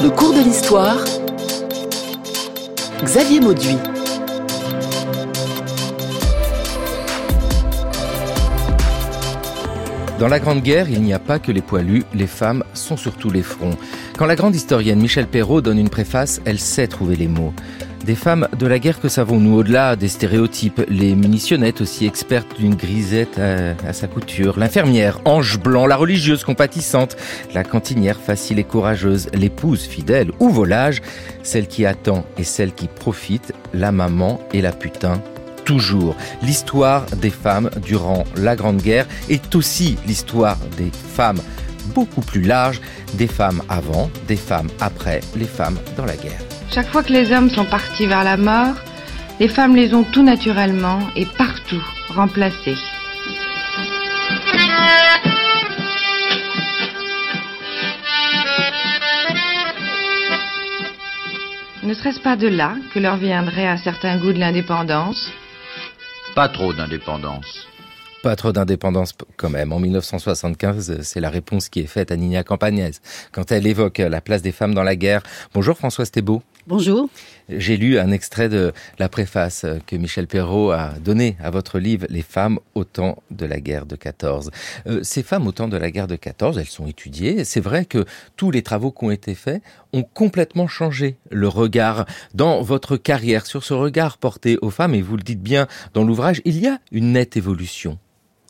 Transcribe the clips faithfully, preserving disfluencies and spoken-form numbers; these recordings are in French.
Le cours de l'histoire, Xavier Mauduit. Dans la Grande Guerre, il n'y a pas que les poilus, les femmes sont sur tous les fronts. Quand la grande historienne Michèle Perrault donne une préface, elle sait trouver les mots. Des femmes de la guerre, que savons-nous au-delà des stéréotypes? Les munitionnettes, aussi expertes d'une grisette à, à sa couture. L'infirmière, ange blanc, la religieuse compatissante. La cantinière, facile et courageuse. L'épouse, fidèle ou volage. Celle qui attend et celle qui profite. La maman et la putain. Toujours. L'histoire des femmes durant la Grande Guerre est aussi l'histoire des femmes beaucoup plus large, des femmes avant, des femmes après, les femmes dans la guerre. Chaque fois que les hommes sont partis vers la mort, les femmes les ont tout naturellement et partout remplacées. Ne serait-ce pas de là que leur viendrait un certain goût de l'indépendance ? Pas trop d'indépendance. Pas trop d'indépendance quand même. En dix-neuf cent soixante-quinze, c'est la réponse qui est faite à Nina Campagnès quand elle évoque la place des femmes dans la guerre. Bonjour Françoise Thébault. Bonjour. J'ai lu un extrait de la préface que Michèle Perrault a donnée à votre livre « Les femmes au temps de la guerre de quatorze ». Euh, ces femmes au temps de la guerre de quatorze, elles sont étudiées. C'est vrai que tous les travaux qui ont été faits ont complètement changé le regard dans votre carrière, sur ce regard porté aux femmes. Et vous le dites bien dans l'ouvrage, il y a une nette évolution.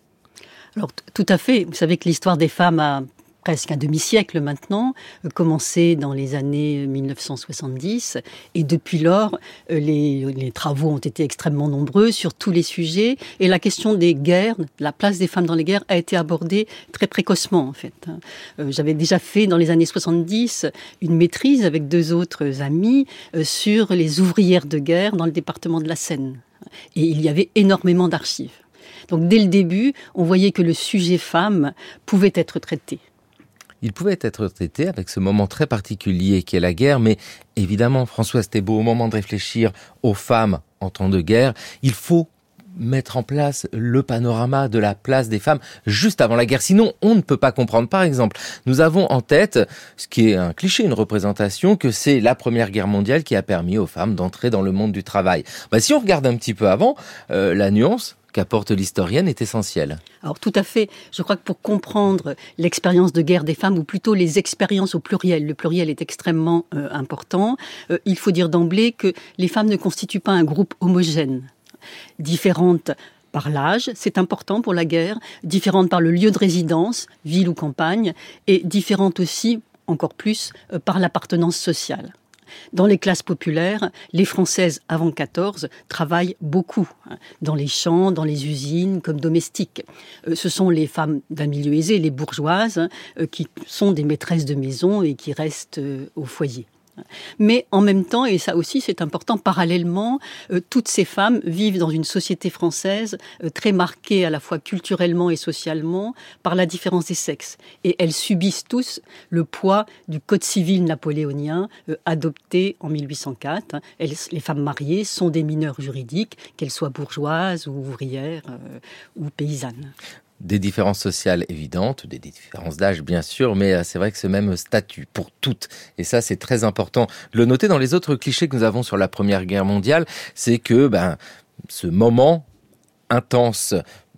Alors, t- tout à fait. Vous savez que l'histoire des femmes a presque un demi-siècle maintenant, euh, commencé dans les années dix-neuf cent soixante-dix. Et depuis lors, euh, les, les travaux ont été extrêmement nombreux sur tous les sujets. Et la question des guerres, la place des femmes dans les guerres, a été abordée très précocement, en fait. Euh, j'avais déjà fait, dans les années soixante-dix, une maîtrise avec deux autres amis euh, sur les ouvrières de guerre dans le département de la Seine. Et il y avait énormément d'archives. Donc dès le début, on voyait que le sujet femme pouvait être traité. Il pouvait être traité avec ce moment très particulier qu'est la guerre, mais évidemment, Françoise Thébault, au moment de réfléchir aux femmes en temps de guerre, il faut mettre en place le panorama de la place des femmes juste avant la guerre. Sinon, on ne peut pas comprendre. Par exemple, nous avons en tête, ce qui est un cliché, une représentation, que c'est la Première Guerre mondiale qui a permis aux femmes d'entrer dans le monde du travail. Bah, si on regarde un petit peu avant, euh, la nuance qu'apporte l'historienne est essentielle. Alors tout à fait. Je crois que pour comprendre l'expérience de guerre des femmes, ou plutôt les expériences au pluriel, le pluriel est extrêmement euh, important, euh, il faut dire d'emblée que les femmes ne constituent pas un groupe homogène. Différentes par l'âge, c'est important pour la guerre, différentes par le lieu de résidence, ville ou campagne, et différentes aussi, encore plus, euh, par l'appartenance sociale. Dans les classes populaires, les Françaises avant quatorze travaillent beaucoup, hein, dans les champs, dans les usines, comme domestiques. Euh, ce sont les femmes d'un milieu aisé, les bourgeoises, hein, euh, qui sont des maîtresses de maison et qui restent euh, au foyer. Mais en même temps, et ça aussi c'est important, parallèlement, euh, toutes ces femmes vivent dans une société française euh, très marquée à la fois culturellement et socialement par la différence des sexes. Et elles subissent tous le poids du Code civil napoléonien euh, adopté en mille huit cent quatre. Hein. Elles, les femmes mariées sont des mineures juridiques, qu'elles soient bourgeoises ou ouvrières euh, ou paysannes. Des différences sociales évidentes, des différences d'âge bien sûr, mais c'est vrai que ce même statut pour toutes. Et ça, c'est très important de le noter. Dans les autres clichés que nous avons sur la Première Guerre mondiale, c'est que ben, ce moment intense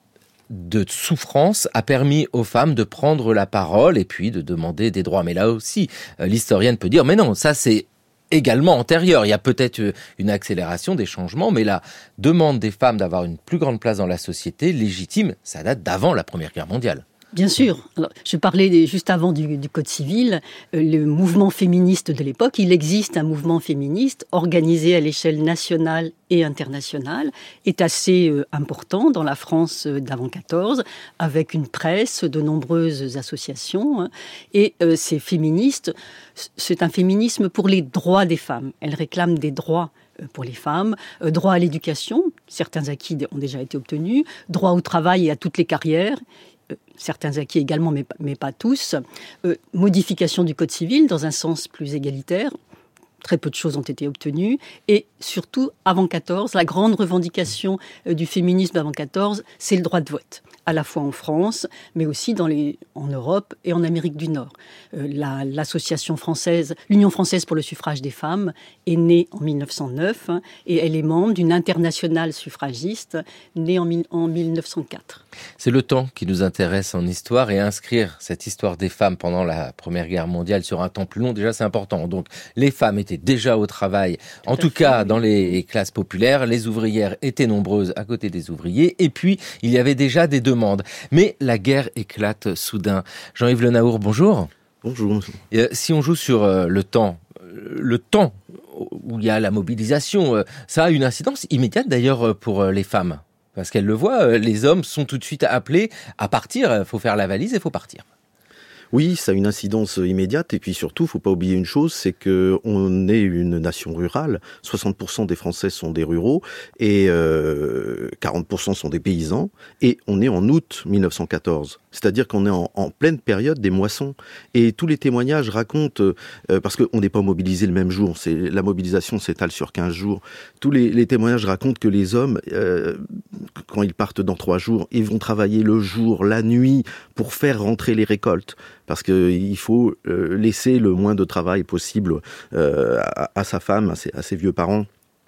de souffrance a permis aux femmes de prendre la parole et puis de demander des droits. Mais là aussi, l'historienne peut dire, mais non, ça c'est également antérieure. Il y a peut-être une accélération des changements, mais la demande des femmes d'avoir une plus grande place dans la société, légitime, ça date d'avant la Première Guerre mondiale. Bien sûr. Alors, je parlais juste avant du, du Code civil, euh, le mouvement féministe de l'époque. Il existe un mouvement féministe organisé à l'échelle nationale et internationale, est assez euh, important dans la France euh, d'avant quatorze, avec une presse, de nombreuses associations. Hein, et euh, ces féministes, c'est un féminisme pour les droits des femmes. Elles réclament des droits pour les femmes, euh, droit à l'éducation, certains acquis ont déjà été obtenus, droit au travail et à toutes les carrières, euh, certains acquis également, mais, mais pas tous, euh, modification du Code civil dans un sens plus égalitaire, très peu de choses ont été obtenues. Et surtout, avant quatorze, la grande revendication du féminisme avant quatorze, c'est le droit de vote, à la fois en France, mais aussi dans les, en Europe et en Amérique du Nord. Euh, la, l'association française, l'Union française pour le suffrage des femmes, est née en mille neuf cent neuf hein, et elle est membre d'une internationale suffragiste née en, en mille neuf cent quatre. C'est le temps qui nous intéresse en histoire, et inscrire cette histoire des femmes pendant la Première Guerre mondiale sur un temps plus long, déjà c'est important. Donc les femmes étaient déjà au travail, tout en tout fait, cas oui. Dans les classes populaires, les ouvrières étaient nombreuses à côté des ouvriers, et puis il y avait déjà des demandes. Mais la guerre éclate soudain. Jean-Yves Le Naour, bonjour. Bonjour. Et, euh, si on joue sur euh, le temps, euh, le temps où il y a la mobilisation, euh, ça a une incidence immédiate d'ailleurs pour euh, les femmes. Parce qu'elles le voient, euh, les hommes sont tout de suite appelés à partir. Il faut faire la valise et il faut partir. Oui, ça a une incidence immédiate, et puis surtout, faut pas oublier une chose, c'est que on est une nation rurale. soixante pour cent des Français sont des ruraux et euh, quarante pour cent sont des paysans. Et on est en août mille neuf cent quatorze, c'est-à-dire qu'on est en, en pleine période des moissons. Et tous les témoignages racontent, euh, parce qu'on n'est pas mobilisé le même jour, c'est la mobilisation s'étale sur quinze jours. Tous les, les témoignages racontent que les hommes, euh, quand ils partent dans trois jours, ils vont travailler le jour, la nuit, pour faire rentrer les récoltes. Parce qu'il faut euh, laisser le moins de travail possible euh, à, à sa femme, à ses, à ses vieux parents.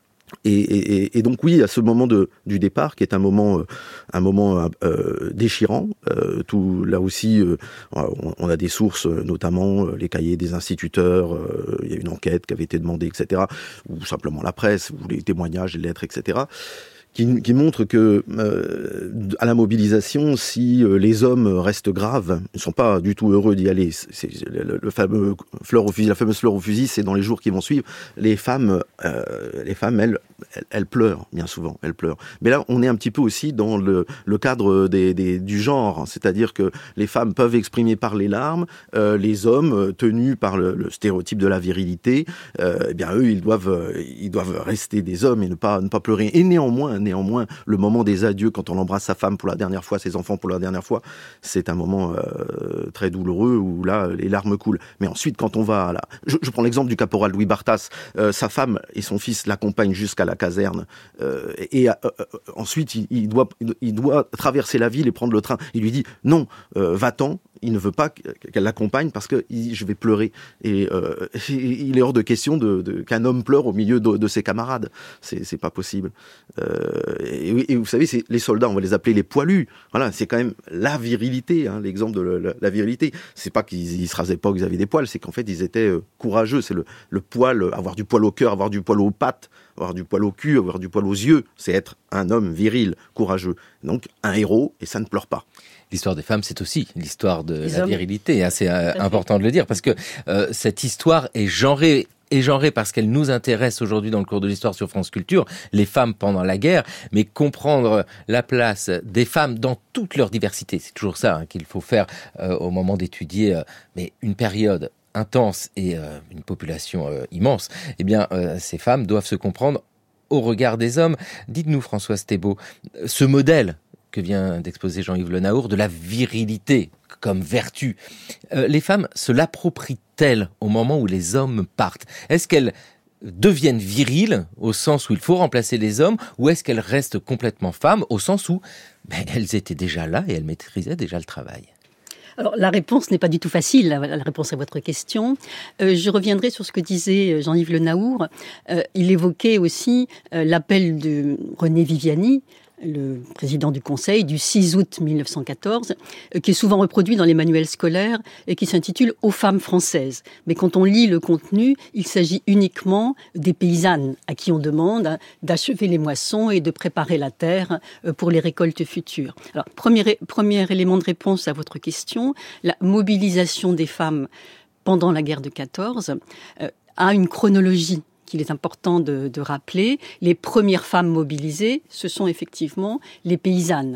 Et, et, et donc oui, à ce moment de, du départ, qui est un moment, euh, un moment euh, déchirant, euh, tout là aussi, euh, on, on a des sources, notamment euh, les cahiers des instituteurs. Euh, il y a une enquête qui avait été demandée, et cetera. Ou simplement la presse, ou les témoignages, les lettres, et cetera. Qui, qui montre que euh, à la mobilisation, si euh, les hommes restent graves, ils ne sont pas du tout heureux d'y aller. C'est, c'est le, le fameux fleur au fusil, la fameuse fleur au fusil, c'est dans les jours qui vont suivre. Les femmes, euh, les femmes, elles, elles, elles pleurent bien souvent, elles pleurent. Mais là, on est un petit peu aussi dans le, le cadre des, des, du genre, c'est-à-dire que les femmes peuvent exprimer par les larmes, euh, les hommes tenus par le, le stéréotype de la virilité, euh, eh bien eux, ils doivent, ils doivent rester des hommes et ne pas, ne pas pleurer. Et néanmoins. Néanmoins, le moment des adieux, quand on embrasse sa femme pour la dernière fois, ses enfants pour la dernière fois, c'est un moment euh, très douloureux où là, les larmes coulent. Mais ensuite, quand on va là, je, je prends l'exemple du caporal Louis Barthas, euh, sa femme et son fils l'accompagnent jusqu'à la caserne, euh, et euh, euh, ensuite il, il doit, il doit traverser la ville et prendre le train. Il lui dit non, euh, va-t'en. Il ne veut pas qu'elle l'accompagne parce que il, je vais pleurer. Et euh, il est hors de question de, de, qu'un homme pleure au milieu de, de ses camarades. C'est, c'est pas possible. Euh, et, et vous savez, c'est, les soldats, on va les appeler les poilus. Voilà, c'est quand même la virilité, hein, l'exemple de la, la virilité. C'est pas qu'ils ils se rasaient pas ou qu'ils avaient des poils, c'est qu'en fait ils étaient euh, courageux. C'est le, le poil, avoir du poil au cœur, avoir du poil aux pattes, avoir du poil au cul, avoir du poil aux yeux. C'est être un homme viril, courageux. Donc un héros, et ça ne pleure pas. L'histoire des femmes, c'est aussi l'histoire de les la hommes. Virilité. Hein, c'est euh, important de le dire, parce que euh, cette histoire est genrée, est genrée parce qu'elle nous intéresse aujourd'hui dans le cours de l'histoire sur France Culture, les femmes pendant la guerre, mais comprendre la place des femmes dans toute leur diversité, c'est toujours ça hein, qu'il faut faire euh, au moment d'étudier euh, mais une période intense et euh, une population euh, immense. Eh bien, euh, ces femmes doivent se comprendre au regard des hommes. Dites-nous, Françoise Thébault, ce modèle que vient d'exposer Jean-Yves Le Naour, de la virilité comme vertu. Euh, les femmes se l'approprient-elles au moment où les hommes partent ? Est-ce qu'elles deviennent viriles au sens où il faut remplacer les hommes, ou est-ce qu'elles restent complètement femmes au sens où ben, elles étaient déjà là et elles maîtrisaient déjà le travail ? Alors, la réponse n'est pas du tout facile, la, la réponse à votre question. Euh, je reviendrai sur ce que disait Jean-Yves Le Naour. Euh, il évoquait aussi euh, l'appel de René Viviani, le président du Conseil, du six août mille neuf cent quatorze, qui est souvent reproduit dans les manuels scolaires et qui s'intitule « Aux femmes françaises ». Mais quand on lit le contenu, il s'agit uniquement des paysannes à qui on demande d'achever les moissons et de préparer la terre pour les récoltes futures. Alors, premier, premier élément de réponse à votre question, la mobilisation des femmes pendant la guerre de quatorze euh, a une chronologie qu'il est important de, de rappeler. Les premières femmes mobilisées, ce sont effectivement les paysannes.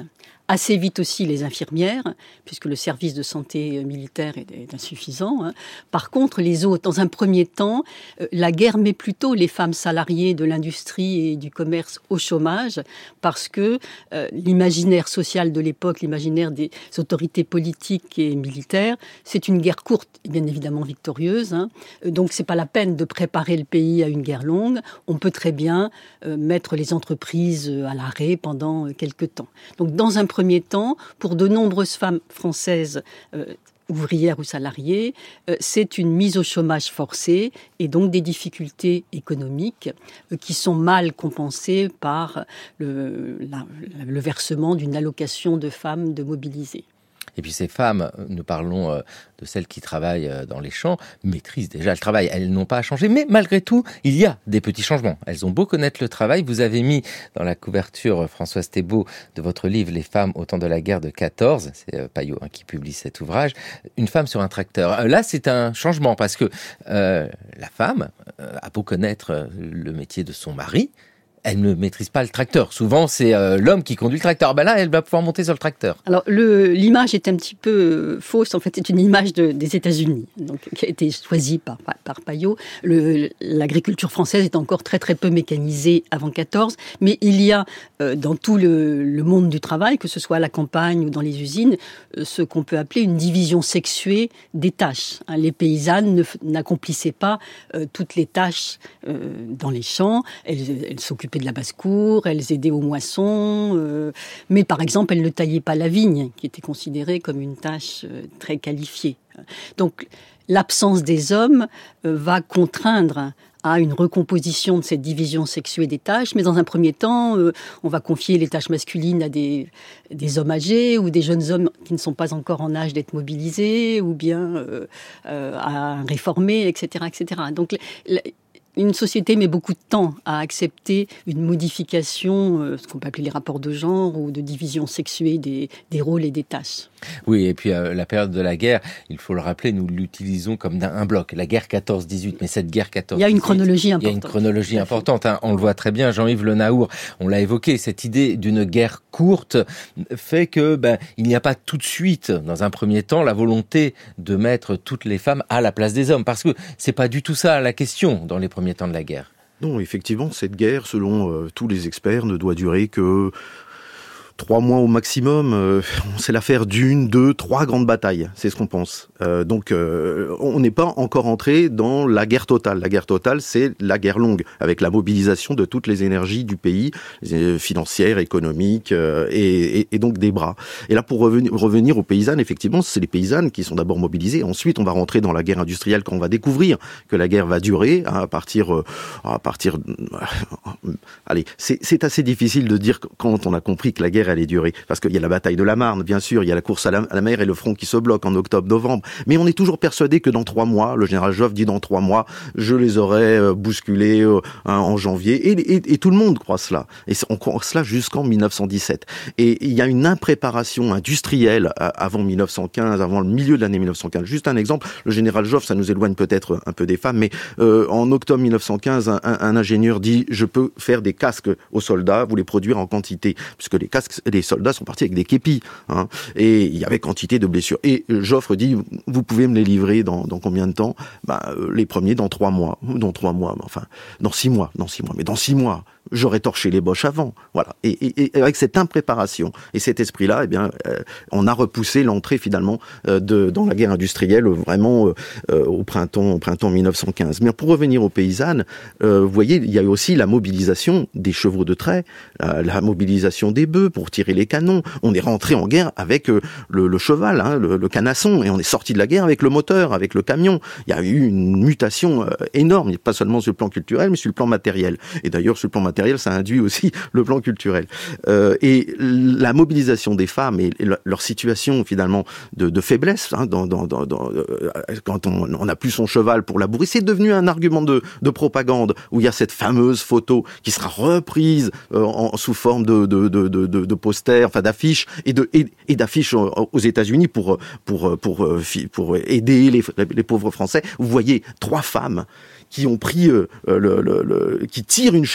assez vite aussi les infirmières, puisque le service de santé militaire est, est insuffisant. Hein. Par contre, les autres, dans un premier temps, euh, la guerre met plutôt les femmes salariées de l'industrie et du commerce au chômage, parce que euh, l'imaginaire social de l'époque, l'imaginaire des autorités politiques et militaires, c'est une guerre courte, bien évidemment victorieuse. Hein. Donc, c'est pas la peine de préparer le pays à une guerre longue. On peut très bien euh, mettre les entreprises à l'arrêt pendant euh, quelques temps. Donc, dans un premier temps, pour de nombreuses femmes françaises euh, ouvrières ou salariées, euh, c'est une mise au chômage forcée et donc des difficultés économiques euh, qui sont mal compensées par le, la, le versement d'une allocation de femmes de mobilisées. Et puis ces femmes, nous parlons de celles qui travaillent dans les champs, maîtrisent déjà le travail. Elles n'ont pas à changer, mais malgré tout, il y a des petits changements. Elles ont beau connaître le travail. Vous avez mis dans la couverture, Françoise Thébault, de votre livre « Les femmes au temps de la guerre de quatorze », c'est Payot hein, qui publie cet ouvrage, une femme sur un tracteur. Là, c'est un changement parce que euh, la femme euh, a beau connaître le métier de son mari, elle ne maîtrise pas le tracteur. Souvent, c'est euh, l'homme qui conduit le tracteur. Ben là, elle va pouvoir monter sur le tracteur. Alors, le, l'image est un petit peu fausse. En fait, c'est une image de, des États-Unis, donc qui a été choisie par, par, par Payot. Le, l'agriculture française est encore très, très peu mécanisée avant quatorze. Mais il y a, euh, dans tout le, le monde du travail, que ce soit à la campagne ou dans les usines, euh, ce qu'on peut appeler une division sexuée des tâches. Hein, les paysannes ne, n'accomplissaient pas euh, toutes les tâches euh, dans les champs. Elles, elles s'occupaient de la basse-cour, elles aidaient aux moissons, euh, mais par exemple, elles ne taillaient pas la vigne, qui était considérée comme une tâche euh, très qualifiée. Donc, l'absence des hommes euh, va contraindre à une recomposition de cette division sexuée des tâches, mais dans un premier temps, euh, on va confier les tâches masculines à des, des hommes âgés ou des jeunes hommes qui ne sont pas encore en âge d'être mobilisés, ou bien euh, euh, à un réformé, et cetera, et cetera. Donc, l- Une société met beaucoup de temps à accepter une modification, euh, ce qu'on peut appeler les rapports de genre ou de division sexuée des, des rôles et des tâches. Oui, et puis euh, la période de la guerre, il faut le rappeler, nous l'utilisons comme un, un bloc. La guerre quatorze dix-huit, mais cette guerre quatorze dix-huit... Il y a une chronologie importante. Il y a une chronologie importante, hein. On le voit très bien, Jean-Yves Le Naour, on l'a évoqué, cette idée d'une guerre courte fait que ben, il n'y a pas tout de suite, dans un premier temps, la volonté de mettre toutes les femmes à la place des hommes. Parce que c'est pas du tout ça la question dans les premiers temps de la guerre. Non, effectivement, cette guerre, selon euh, tous les experts, ne doit durer que trois mois au maximum. Euh, c'est l'affaire d'une, deux, trois grandes batailles. C'est ce qu'on pense. Euh, donc, euh, on n'est pas encore entré dans la guerre totale. La guerre totale, c'est la guerre longue, avec la mobilisation de toutes les énergies du pays, euh, financières, économiques, euh, et, et, et donc des bras. Et là, pour revenir, revenir aux paysannes, effectivement, c'est les paysannes qui sont d'abord mobilisées. Ensuite, on va rentrer dans la guerre industrielle quand on va découvrir que la guerre va durer, hein, à partir... Euh, à partir euh, allez, c'est, c'est assez difficile de dire quand on a compris que la guerre allait durer. Parce qu'il y a la bataille de la Marne, bien sûr, il y a la course à la, à la mer et le front qui se bloque en octobre-novembre. Mais on est toujours persuadé que dans trois mois, le général Joffre dit dans trois mois, je les aurais euh, bousculés euh, hein, en janvier. Et, et, et tout le monde croit cela. Et on croit cela jusqu'en mille neuf cent dix-sept. Et il y a une impréparation industrielle avant mille neuf cent quinze, avant le milieu de l'année mille neuf cent quinze. Juste un exemple, le général Joffre, ça nous éloigne peut-être un peu des femmes, mais euh, en octobre mille neuf cent quinze, un, un ingénieur dit, je peux faire des casques aux soldats, vous les produire en quantité. Puisque les casques, les soldats sont partis avec des képis, hein, et il y avait quantité de blessures. Et Joffre dit, vous pouvez me les livrer dans, dans combien de temps? Bah, euh, les premiers dans trois mois, dans trois mois, enfin, dans six mois, dans six mois, mais dans six mois. J'aurais torché les Boches avant, voilà. Et, et, et avec cette impréparation et cet esprit-là, eh bien, euh, on a repoussé l'entrée finalement euh, de dans la guerre industrielle vraiment euh, au printemps, au printemps mille neuf cent quinze. Mais pour revenir aux paysannes, euh, vous voyez, il y a eu aussi la mobilisation des chevaux de trait, la, la mobilisation des bœufs pour tirer les canons. On est rentré en guerre avec euh, le, le cheval, hein, le, le canasson, et on est sorti de la guerre avec le moteur, avec le camion. Il y a eu une mutation euh, énorme, pas seulement sur le plan culturel, mais sur le plan matériel. Et d'ailleurs, sur le plan matériel, ça induit aussi le plan culturel. Euh, et la mobilisation des femmes et leur situation finalement de, de faiblesse, hein, dans, dans, dans, dans, euh, quand on n'a plus son cheval pour labourer, c'est devenu un argument de, de propagande où il y a cette fameuse photo qui sera reprise euh, en, sous forme de, de, de, de, de posters, enfin d'affiches et, de, et, et d'affiches aux États-Unis pour, pour, pour, pour aider les, les pauvres Français. Vous voyez trois femmes qui ont pris, euh, le, le, le, qui tirent une charrue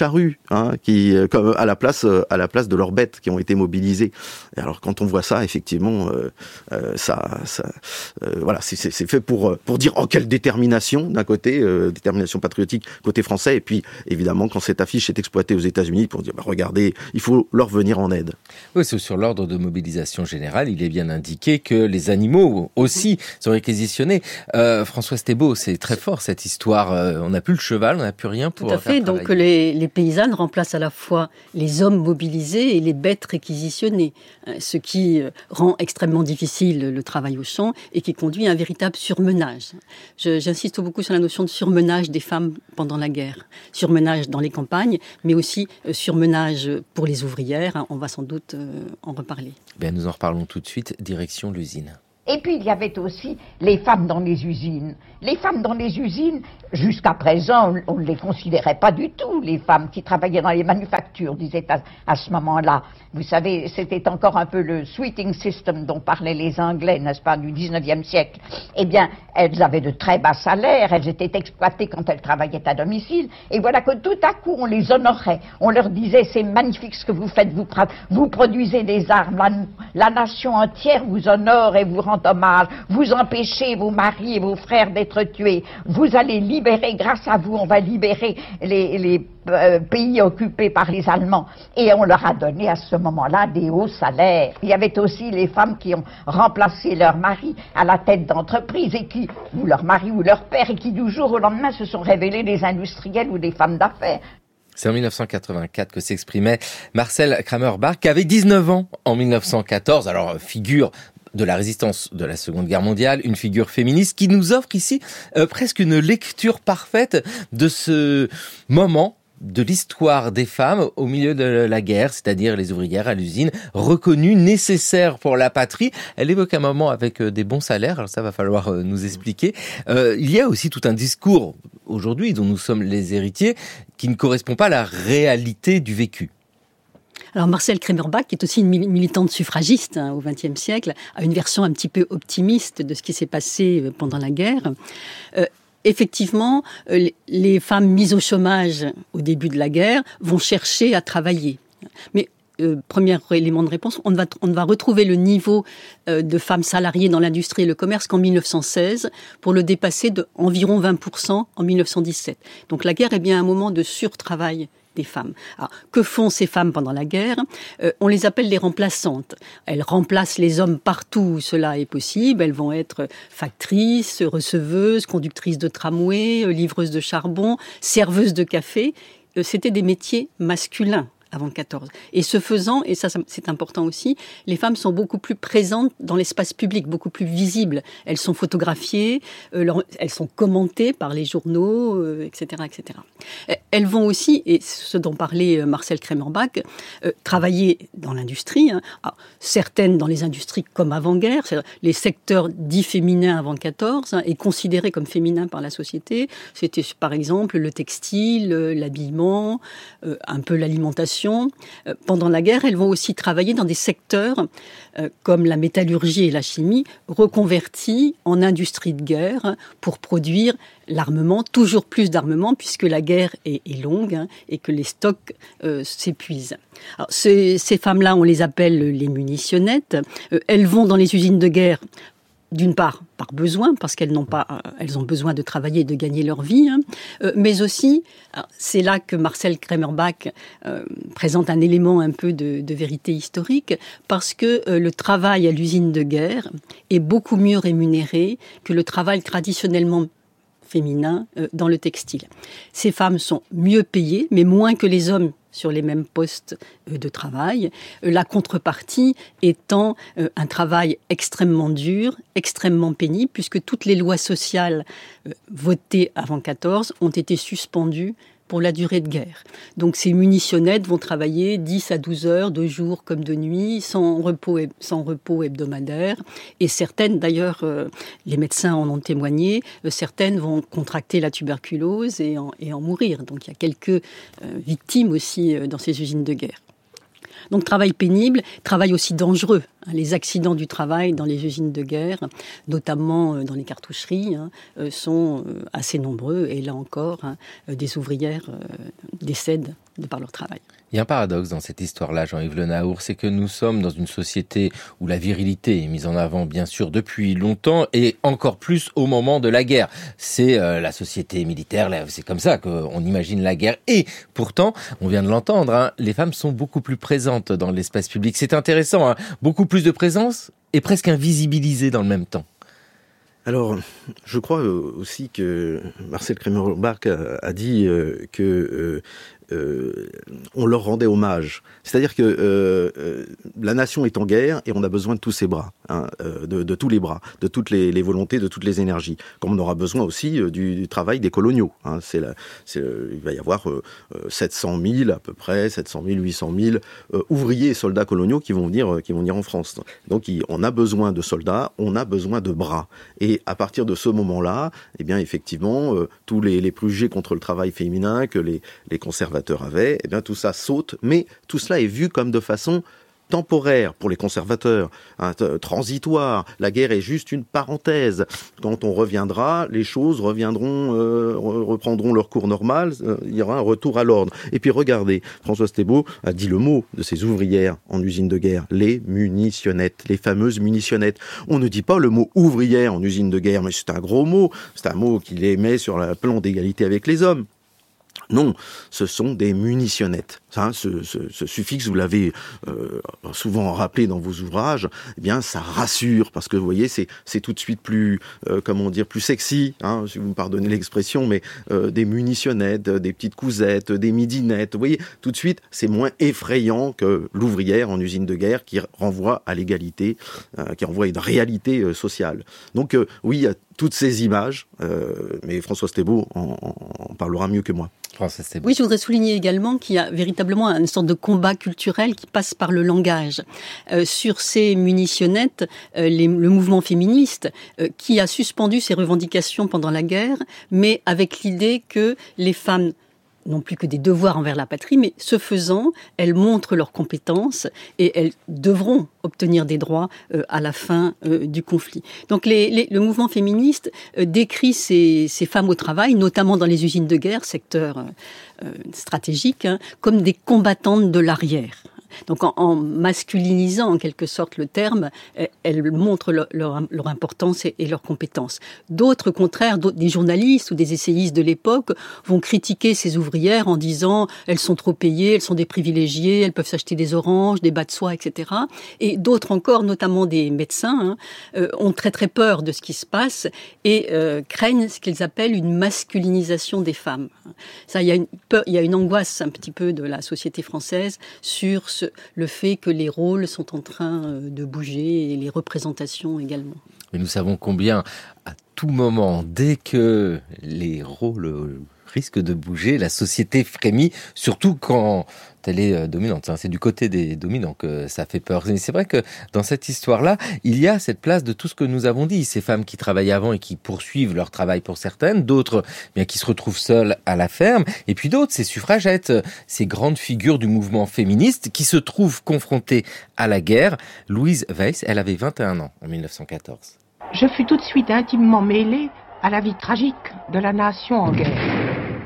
hein, qui, comme à la place, à la place de leurs bêtes qui ont été mobilisées. Et alors quand on voit ça, effectivement, euh, euh, ça, ça euh, voilà, c'est, c'est, c'est fait pour pour dire oh quelle détermination d'un côté, euh, détermination patriotique côté français, et puis évidemment quand cette affiche est exploitée aux États-Unis pour dire bah, regardez, il faut leur venir en aide. Oui, c'est sur l'ordre de mobilisation générale, il est bien indiqué que les animaux aussi sont réquisitionnés. Euh, Françoise Thébault, c'est très fort cette histoire. Euh, on n'a plus le cheval, on n'a plus rien pour. Tout à fait. Donc les, les paysannes remplacent à la fois les hommes mobilisés et les bêtes réquisitionnées, ce qui rend extrêmement difficile le travail au champ et qui conduit à un véritable surmenage. Je, j'insiste beaucoup sur la notion de surmenage des femmes pendant la guerre. Surmenage dans les campagnes, mais aussi surmenage pour les ouvrières. On va sans doute en reparler. Ben, nous en reparlons tout de suite, direction l'usine. Et puis il y avait aussi les femmes dans les usines. Les femmes dans les usines, jusqu'à présent, on ne les considérait pas du tout, les femmes qui travaillaient dans les manufactures, disaient à, à ce moment-là. Vous savez, c'était encore un peu le sweating system dont parlaient les Anglais, n'est-ce pas, du dix-neuvième siècle. Eh bien, elles avaient de très bas salaires, elles étaient exploitées quand elles travaillaient à domicile, et voilà que tout à coup on les honorait. On leur disait, c'est magnifique ce que vous faites, vous, vous produisez des armes, la, la nation entière vous honore et vous rend hommage, vous empêchez vos maris et vos frères d'être tués, vous allez libérer, grâce à vous, on va libérer les, les euh, pays occupés par les Allemands. Et on leur a donné à ce moment-là des hauts salaires. Il y avait aussi les femmes qui ont remplacé leur mari à la tête d'entreprise et qui, ou leur mari ou leur père, et qui du jour au lendemain se sont révélés des industriels ou des femmes d'affaires. C'est en dix-neuf cent quatre-vingt-quatre que s'exprimait Marcel Kramer-Bach, qui avait dix-neuf ans en mille neuf cent quatorze, alors figure de la résistance de la Seconde Guerre mondiale, une figure féministe qui nous offre ici euh, presque une lecture parfaite de ce moment de l'histoire des femmes au milieu de la guerre, c'est-à-dire les ouvrières à l'usine, reconnues, nécessaires pour la patrie. Elle évoque un moment avec des bons salaires, alors ça va falloir nous expliquer. Euh, il y a aussi tout un discours aujourd'hui dont nous sommes les héritiers qui ne correspond pas à la réalité du vécu. Alors Marcel Kramer-Bach, qui est aussi une militante suffragiste hein, au vingtième siècle, a une version un petit peu optimiste de ce qui s'est passé pendant la guerre. Euh, effectivement, les femmes mises au chômage au début de la guerre vont chercher à travailler. Mais euh, premier élément de réponse, on ne va, on ne va retrouver le niveau euh, de femmes salariées dans l'industrie et le commerce qu'en mille neuf cent seize, pour le dépasser d'environ vingt pour cent en mille neuf cent dix-sept. Donc la guerre est bien un moment de surtravail des femmes. Alors, que font ces femmes pendant la guerre ? euh, On les appelle les remplaçantes. Elles remplacent les hommes partout où cela est possible. Elles vont être factrices, receveuses, conductrices de tramway, livreuses de charbon, serveuses de café. Euh, c'était des métiers masculins avant quatorze. Et ce faisant, et ça c'est important aussi, les femmes sont beaucoup plus présentes dans l'espace public, beaucoup plus visibles. Elles sont photographiées, euh, leur, elles sont commentées par les journaux, euh, et cetera, et cetera. Elles vont aussi, et ce dont parlait Marcel Kramer-Bach, euh, travailler dans l'industrie. Hein. Alors, certaines dans les industries comme avant-guerre, les secteurs dits féminins avant quatorze, hein, et considérés comme féminins par la société. C'était par exemple le textile, l'habillement, euh, un peu l'alimentation. Pendant la guerre, elles vont aussi travailler dans des secteurs euh, comme la métallurgie et la chimie, reconvertis en industrie de guerre pour produire l'armement, toujours plus d'armement, puisque la guerre est, est longue hein, et que les stocks euh, s'épuisent. Alors, ces, ces femmes-là, on les appelle les munitionnettes. Euh, elles vont dans les usines de guerre, d'une part par besoin, parce qu'elles n'ont pas, euh, elles ont besoin de travailler et de gagner leur vie, hein, euh, mais aussi, c'est là que Marcel Kramer-Bach euh, présente un élément un peu de, de vérité historique, parce que euh, le travail à l'usine de guerre est beaucoup mieux rémunéré que le travail traditionnellement féminin euh, dans le textile. Ces femmes sont mieux payées, mais moins que les hommes sur les mêmes postes de travail, la contrepartie étant un travail extrêmement dur, extrêmement pénible, puisque toutes les lois sociales votées avant quatorze ont été suspendues pour la durée de guerre. Donc ces munitionnettes vont travailler dix à douze heures, de jour comme de nuit, sans repos, sans repos hebdomadaire. Et certaines, d'ailleurs, euh, les médecins en ont témoigné, euh, certaines vont contracter la tuberculose et en, et en mourir. Donc il y a quelques euh, victimes aussi euh, dans ces usines de guerre. Donc travail pénible, travail aussi dangereux. Les accidents du travail dans les usines de guerre, notamment dans les cartoucheries, hein, sont assez nombreux. Et là encore, hein, des ouvrières décèdent de par leur travail. Il y a un paradoxe dans cette histoire-là, Jean-Yves Le Naour, c'est que nous sommes dans une société où la virilité est mise en avant, bien sûr, depuis longtemps, et encore plus au moment de la guerre. C'est euh, la société militaire, c'est comme ça qu'on imagine la guerre. Et pourtant, on vient de l'entendre, hein, les femmes sont beaucoup plus présentes dans l'espace public. C'est intéressant, hein, beaucoup plus de présence et presque invisibilisées dans le même temps. Alors, je crois aussi que Marcel Kremer-Bach a dit que euh, euh, on leur rendait hommage. C'est-à-dire que euh, euh, la nation est en guerre et on a besoin de tous ses bras, hein, de, de tous les bras, de toutes les, les volontés, de toutes les énergies. Comme on aura besoin aussi euh, du, du travail des coloniaux. Hein. C'est la, c'est, euh, il va y avoir euh, sept cent mille à peu près, sept cent mille, huit cent mille euh, ouvriers et soldats coloniaux qui vont venir, euh, qui vont venir en France. Donc, il, on a besoin de soldats, on a besoin de bras. Et à partir de ce moment-là, eh bien effectivement, euh, tous les, les préjugés contre le travail féminin que les, les conservateurs avaient, eh bien tout ça saute, mais tout cela est vu comme de façon temporaire pour les conservateurs, hein, transitoire. La guerre est juste une parenthèse. Quand on reviendra, les choses reviendront, euh, reprendront leur cours normal. Euh, il y aura un retour à l'ordre. Et puis regardez, Françoise Thébault a dit le mot de ces ouvrières en usine de guerre, les munitionnettes, les fameuses munitionnettes. On ne dit pas le mot ouvrière en usine de guerre, mais c'est un gros mot. C'est un mot qu'il émet sur le plan d'égalité avec les hommes. Non, ce sont des munitionnettes. Hein, ce, ce, ce suffixe, vous l'avez euh, souvent rappelé dans vos ouvrages, eh bien, ça rassure, parce que vous voyez, c'est, c'est tout de suite plus, euh, comment dire, plus sexy, hein, si vous me pardonnez l'expression, mais euh, des munitionnettes, des petites cousettes, des midinettes, vous voyez, tout de suite, c'est moins effrayant que l'ouvrière en usine de guerre qui renvoie à l'égalité, euh, qui renvoie à une réalité euh, sociale. Donc, euh, oui, il y a toutes ces images, euh, mais Françoise Thébault en, en, en parlera mieux que moi. Oui, je voudrais souligner également qu'il y a véritablement une sorte de combat culturel qui passe par le langage. Euh, sur ces munitionnettes, euh, les, le mouvement féministe euh, qui a suspendu ses revendications pendant la guerre, mais avec l'idée que les femmes non plus que des devoirs envers la patrie, mais ce faisant, elles montrent leurs compétences et elles devront obtenir des droits euh, à la fin euh, du conflit. Donc les, les, le mouvement féministe euh, décrit ces, ces femmes au travail, notamment dans les usines de guerre, secteur euh, stratégique, hein, comme des combattantes de l'arrière. Donc en, en masculinisant en quelque sorte le terme, elles montrent leur, leur, leur importance et, et leurs compétences. D'autres, au contraire, d'autres, des journalistes ou des essayistes de l'époque vont critiquer ces ouvrières en disant elles sont trop payées, elles sont des privilégiées, elles peuvent s'acheter des oranges, des bas de soie, et cetera. Et d'autres encore, notamment des médecins, hein, euh, ont très très peur de ce qui se passe et euh, craignent ce qu'ils appellent une masculinisation des femmes. Ça, il y a une peur, il y a une angoisse un petit peu de la société française sur ce le fait que les rôles sont en train de bouger et les représentations également. Mais nous savons combien, à tout moment, dès que les rôles risquent de bouger, la société frémit, surtout quand elle est dominante. C'est du côté des dominants que ça fait peur. Et c'est vrai que dans cette histoire-là, il y a cette place de tout ce que nous avons dit. Ces femmes qui travaillaient avant et qui poursuivent leur travail pour certaines, d'autres bien qui se retrouvent seules à la ferme, et puis d'autres, ces suffragettes, ces grandes figures du mouvement féministe qui se trouvent confrontées à la guerre. Louise Weiss, elle avait vingt et un ans en mille neuf cent quatorze. Je fus tout de suite intimement mêlée à la vie tragique de la nation en guerre.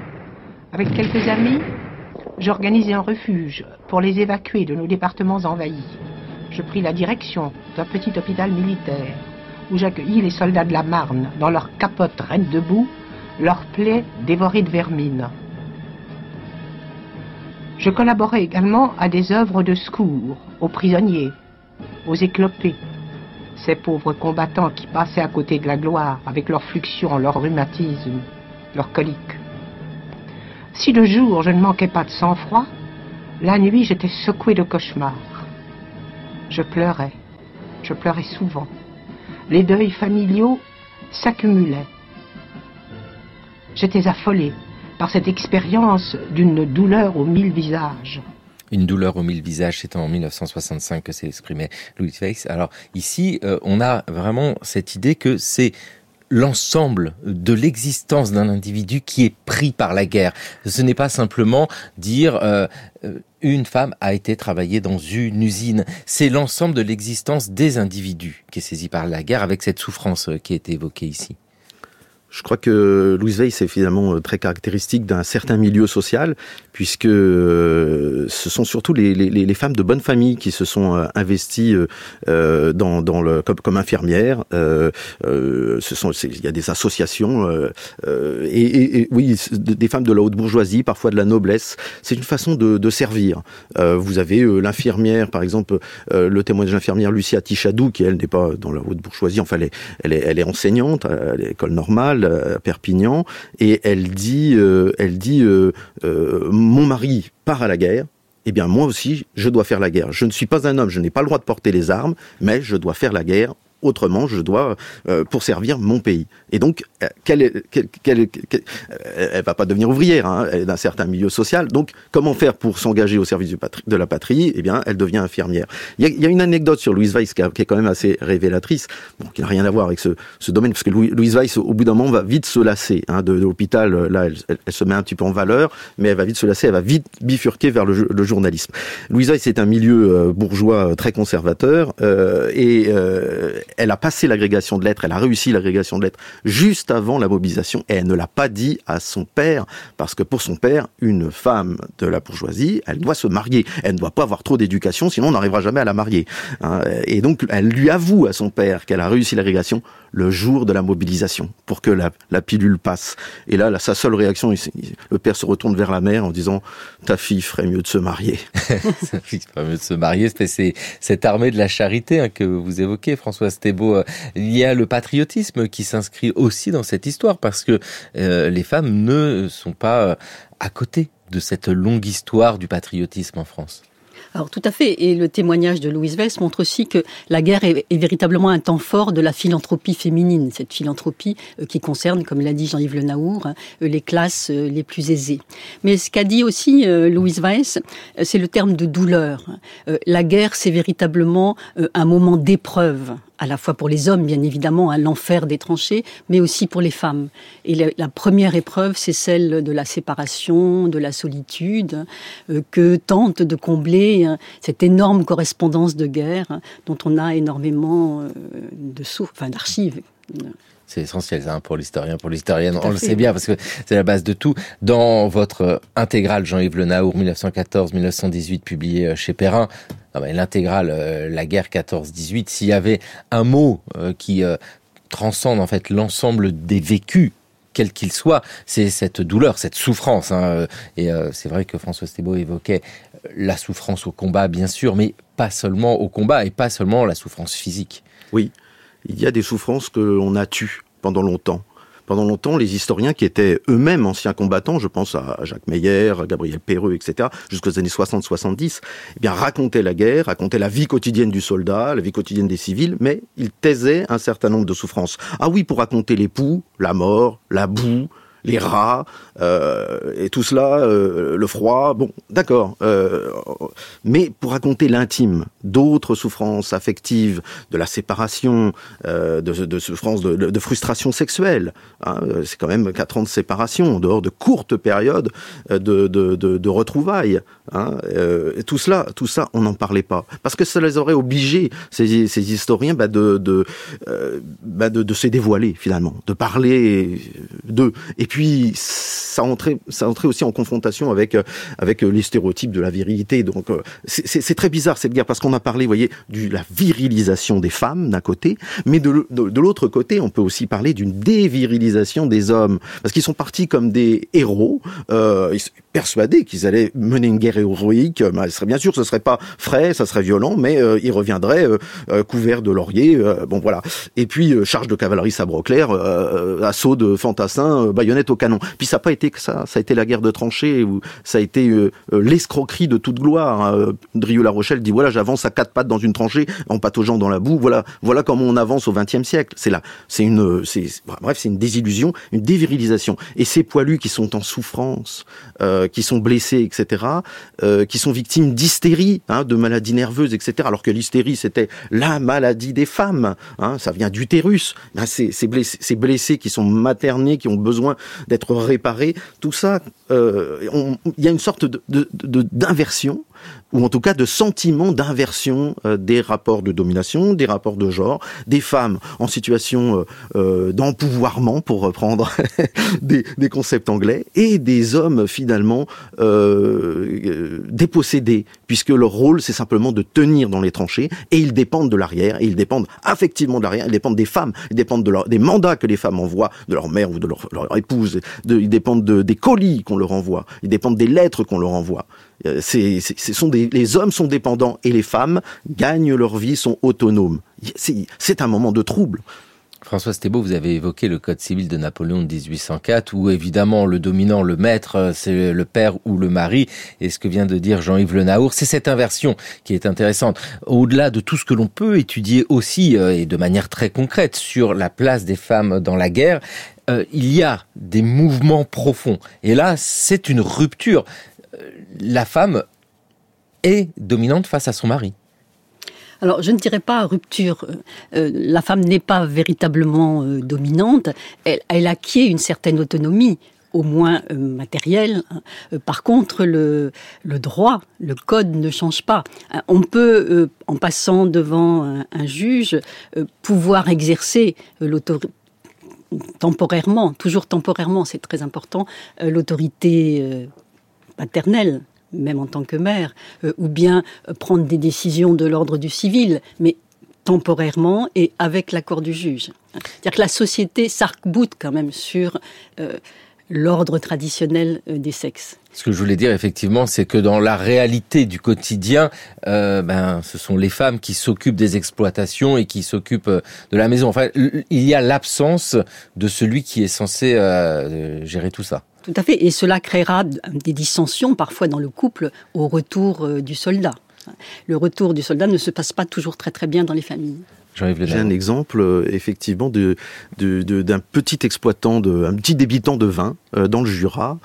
Avec quelques amis, j'organisai un refuge pour les évacuer de nos départements envahis. Je pris la direction d'un petit hôpital militaire où j'accueillis les soldats de la Marne dans leurs capotes reines debout, leurs plaies dévorées de vermine. Je collaborais également à des œuvres de secours aux prisonniers, aux éclopés, ces pauvres combattants qui passaient à côté de la gloire avec leurs fluxions, leur rhumatisme, leurs coliques. Si le jour je ne manquais pas de sang-froid, la nuit j'étais secouée de cauchemars. Je pleurais, je pleurais souvent. Les deuils familiaux s'accumulaient. J'étais affolée par cette expérience d'une douleur aux mille visages. Une douleur aux mille visages, c'est en mille neuf cent soixante-cinq que s'est exprimé Louise Weiss. Alors ici, euh, on a vraiment cette idée que c'est l'ensemble de l'existence d'un individu qui est pris par la guerre. Ce n'est pas simplement dire euh, une femme a été travailler dans une usine. C'est l'ensemble de l'existence des individus qui est saisi par la guerre avec cette souffrance qui a été évoquée ici. Je crois que Louise Weiss est finalement très caractéristique d'un certain milieu social, puisque ce sont surtout les, les, les femmes de bonne famille qui se sont investies euh, dans, dans le, comme, comme infirmières. Euh, euh, ce sont, il y a des associations euh, et, et, et oui, des femmes de la haute bourgeoisie, parfois de la noblesse. C'est une façon de, de servir. Euh, vous avez euh, l'infirmière, par exemple, euh, le témoignage de l'infirmière Lucia Tichadou, qui elle n'est pas dans la haute bourgeoisie. Enfin, elle est, elle est, elle est enseignante à l'école normale à Perpignan, et elle dit, euh, elle dit, euh, euh, mon mari part à la guerre. Eh bien, moi aussi, je dois faire la guerre. Je ne suis pas un homme, je n'ai pas le droit de porter les armes, mais je dois faire la guerre. Autrement, je dois euh, pour servir mon pays. Et donc, euh, quelle est, quelle, quelle, quelle, euh, elle va pas devenir ouvrière, hein, elle est d'un certain milieu social. Donc, comment faire pour s'engager au service du patri- de la patrie ? Eh bien, elle devient infirmière. Il y a, il y a une anecdote sur Louise Weiss qui, a, qui est quand même assez révélatrice, bon, qui n'a rien à voir avec ce, ce domaine, parce que Louise Weiss, au bout d'un moment, va vite se lasser hein, de, de l'hôpital. Là, elle, elle, elle se met un petit peu en valeur, mais elle va vite se lasser, elle va vite bifurquer vers le, le journalisme. Louise Weiss est un milieu euh, bourgeois très conservateur, euh, et euh, elle a passé l'agrégation de lettres, elle a réussi l'agrégation de lettres juste avant la mobilisation, et elle ne l'a pas dit à son père, parce que pour son père, une femme de la bourgeoisie, elle doit se marier, elle ne doit pas avoir trop d'éducation, sinon on n'arrivera jamais à la marier. Hein, et donc elle lui avoue à son père qu'elle a réussi l'agrégation le jour de la mobilisation, pour que la, la pilule passe. Et là, là, sa seule réaction, il, le père se retourne vers la mère en disant « Ta fille ferait mieux de se marier ». Sa fille ferait mieux de se marier, c'est cette armée de la charité hein, que vous évoquez, Françoise Thébault. Il y a le patriotisme qui s'inscrit aussi dans cette histoire, parce que euh, les femmes ne sont pas à côté de cette longue histoire du patriotisme en France. Alors tout à fait, et le témoignage de Louise Weiss montre aussi que la guerre est, est véritablement un temps fort de la philanthropie féminine, cette philanthropie euh, qui concerne, comme l'a dit Jean-Yves Le Naour, hein, les classes euh, les plus aisées. Mais ce qu'a dit aussi euh, Louise Weiss, euh, c'est le terme de douleur. Euh, la guerre, c'est véritablement euh, un moment d'épreuve, à la fois pour les hommes, bien évidemment, hein, l'enfer des tranchées, mais aussi pour les femmes. Et la, la première épreuve, c'est celle de la séparation, de la solitude, euh, que tente de combler hein, cette énorme correspondance de guerre hein, dont on a énormément euh, de sources, enfin d'archives. C'est essentiel hein, pour l'historien, pour l'historienne, on le sait bien parce que c'est la base de tout. Dans votre intégrale Jean-Yves Le Naour, dix-neuf cent quatorze à dix-neuf cent dix-huit, publié chez Perrin, ah ben, l'intégrale euh, La guerre quatorze dix-huit, s'il y avait un mot euh, qui euh, transcende en fait l'ensemble des vécus, quel qu'il soit, c'est cette douleur, cette souffrance. Hein. Et euh, c'est vrai que Françoise Thébault évoquait la souffrance au combat, bien sûr, mais pas seulement au combat et pas seulement la souffrance physique. Oui. Il y a des souffrances que l'on a tues pendant longtemps. Pendant longtemps, les historiens qui étaient eux-mêmes anciens combattants, je pense à Jacques Meyer, à Gabriel Perreux, et cetera, jusqu'aux années soixante soixante-dix, eh bien, racontaient la guerre, racontaient la vie quotidienne du soldat, la vie quotidienne des civils, mais ils taisaient un certain nombre de souffrances. Ah oui, pour raconter les poux, la mort, la boue, les rats, euh, et tout cela, euh, le froid, bon, d'accord. Euh, mais pour raconter l'intime, d'autres souffrances affectives, de la séparation, euh, de, de souffrances de, de, de frustration sexuelle, hein, c'est quand même quatre ans de séparation, en dehors de courtes périodes de, de, de, de retrouvailles. Hein, euh, et tout cela, tout ça, on n'en parlait pas, parce que ça les aurait obligés, ces, ces historiens, bah, de, de, euh, bah, de, de se dévoiler finalement, de parler d'eux. Et puis ça entrait, ça entrait aussi en confrontation avec avec les stéréotypes de la virilité. Donc c'est, c'est, c'est très bizarre cette guerre, parce qu'on a parlé, vous voyez, de la virilisation des femmes d'un côté, mais de, de, de l'autre côté, on peut aussi parler d'une dévirilisation des hommes, parce qu'ils sont partis comme des héros, euh, ils sont persuadés qu'ils allaient mener une guerre héroïque. Ben, ce serait bien sûr, ce serait pas frais, ça serait violent, mais euh, ils reviendraient euh, euh, couverts de laurier. Euh, bon voilà. Et puis euh, charge de cavalerie sabre clair, euh, assaut de fantassins, euh, baïonnette au canon. Puis ça n'a pas été que ça, ça a été la guerre de tranchées, où ça a été euh, euh, l'escroquerie de toute gloire. Hein. Drieux-La Rochelle dit voilà, j'avance à quatre pattes dans une tranchée en pataugeant dans la boue. Voilà, voilà comment on avance au vingtième siècle. C'est là, c'est une, c'est bref, c'est une désillusion, une dévirilisation. Et ces poilus qui sont en souffrance, euh, euh, qui sont blessées, et cetera, euh, qui sont victimes d'hystérie, hein, de maladies nerveuses, et cetera. Alors que l'hystérie, c'était la maladie des femmes, hein, ça vient d'utérus. Ben, c'est, c'est blessés, ces blessés qui sont maternés, qui ont besoin d'être réparés, tout ça, euh, il y a une sorte de, de, de, d'inversion, ou en tout cas de sentiment d'inversion euh, des rapports de domination, des rapports de genre, des femmes en situation euh, d'empouvoirment, pour reprendre des, des concepts anglais, et des hommes finalement euh, euh, dépossédés, puisque leur rôle c'est simplement de tenir dans les tranchées, et ils dépendent de l'arrière, et ils dépendent affectivement de l'arrière, ils dépendent des femmes, ils dépendent de leur, des mandats que les femmes envoient, de leur mère ou de leur, leur épouse, de, ils dépendent de, des colis qu'on leur envoie, ils dépendent des lettres qu'on leur envoie. C'est, c'est, ce sont des, les hommes sont dépendants et les femmes gagnent leur vie, sont autonomes. C'est, c'est un moment de trouble. Françoise Thébault, vous avez évoqué le Code civil de Napoléon de dix-huit cent quatre, où évidemment le dominant, le maître, c'est le père ou le mari. Et ce que vient de dire Jean-Yves Le Naour, c'est cette inversion qui est intéressante. Au-delà de tout ce que l'on peut étudier aussi, euh, et de manière très concrète, sur la place des femmes dans la guerre, euh, il y a des mouvements profonds. Et là, c'est une rupture. La femme est dominante face à son mari. Alors, je ne dirais pas rupture. Euh, la femme n'est pas véritablement euh, dominante. Elle, elle acquiert une certaine autonomie, au moins euh, matérielle. Euh, par contre, le, le droit, le code ne change pas. Euh, on peut, euh, en passant devant un, un juge, euh, pouvoir exercer euh, l'autorité temporairement, toujours temporairement, c'est très important, euh, l'autorité euh, paternelle, même en tant que mère, euh, ou bien euh, prendre des décisions de l'ordre du civil, mais temporairement et avec l'accord du juge. C'est-à-dire que la société s'arc-boute quand même sur euh, l'ordre traditionnel euh, des sexes. Ce que je voulais dire, effectivement, c'est que dans la réalité du quotidien, euh, ben, ce sont les femmes qui s'occupent des exploitations et qui s'occupent de la maison. Enfin, il y a l'absence de celui qui est censé euh, gérer tout ça. Tout à fait, et cela créera des dissensions parfois dans le couple au retour du soldat. Le retour du soldat ne se passe pas toujours très très bien dans les familles. J'ai un exemple, effectivement, de, de, de, d'un petit exploitant, de, un petit débitant de vin euh, dans le Jura,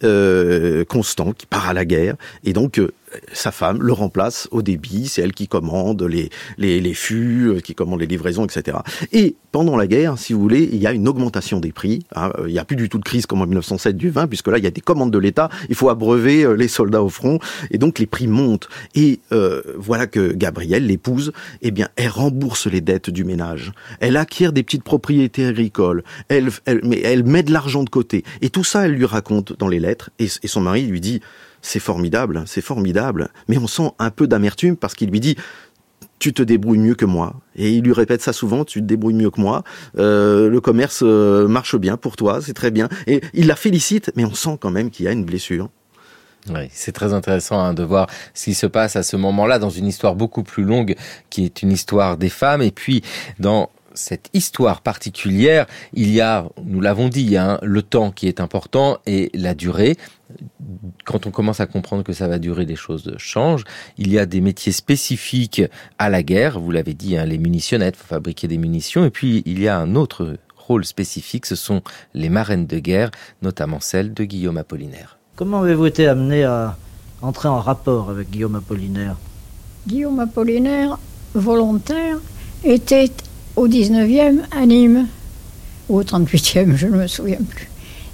euh, Constant, qui part à la guerre, et donc euh, sa femme le remplace au débit, c'est elle qui commande les, les, les fûts, qui commande les livraisons, et cetera. Et pendant la guerre, si vous voulez, il y a une augmentation des prix. Hein, il n'y a plus du tout de crise comme en mille neuf cent sept du vin, puisque là, il y a des commandes de l'État, il faut abreuver les soldats au front, et donc les prix montent. Et euh, voilà que Gabrielle, l'épouse, eh bien, elle rembourse les dettes du ménage. Elle acquiert des petites propriétés agricoles, elle, elle, mais elle met de l'argent de côté. Et tout ça, elle lui raconte dans les lettres, et, et son mari lui dit... C'est formidable, c'est formidable, mais on sent un peu d'amertume parce qu'il lui dit « tu te débrouilles mieux que moi ». Et il lui répète ça souvent, « tu te débrouilles mieux que moi, euh, le commerce euh, marche bien pour toi, c'est très bien ». Et il la félicite, mais on sent quand même qu'il y a une blessure. Oui, c'est très intéressant hein, de voir ce qui se passe à ce moment-là dans une histoire beaucoup plus longue qui est une histoire des femmes. Et puis dans cette histoire particulière, il y a, nous l'avons dit, hein, le temps qui est important et la durée. Quand on commence à comprendre que ça va durer, les choses changent. Il y a des métiers spécifiques à la guerre, vous l'avez dit, hein, les munitionnettes, il faut fabriquer des munitions. Et puis il y a un autre rôle spécifique, ce sont les marraines de guerre, notamment celle de Guillaume Apollinaire. Comment avez-vous été amené à entrer en rapport avec Guillaume Apollinaire ? Guillaume Apollinaire, volontaire, était au dix-neuvième à Nîmes, ou au trente-huitième, je ne me souviens plus.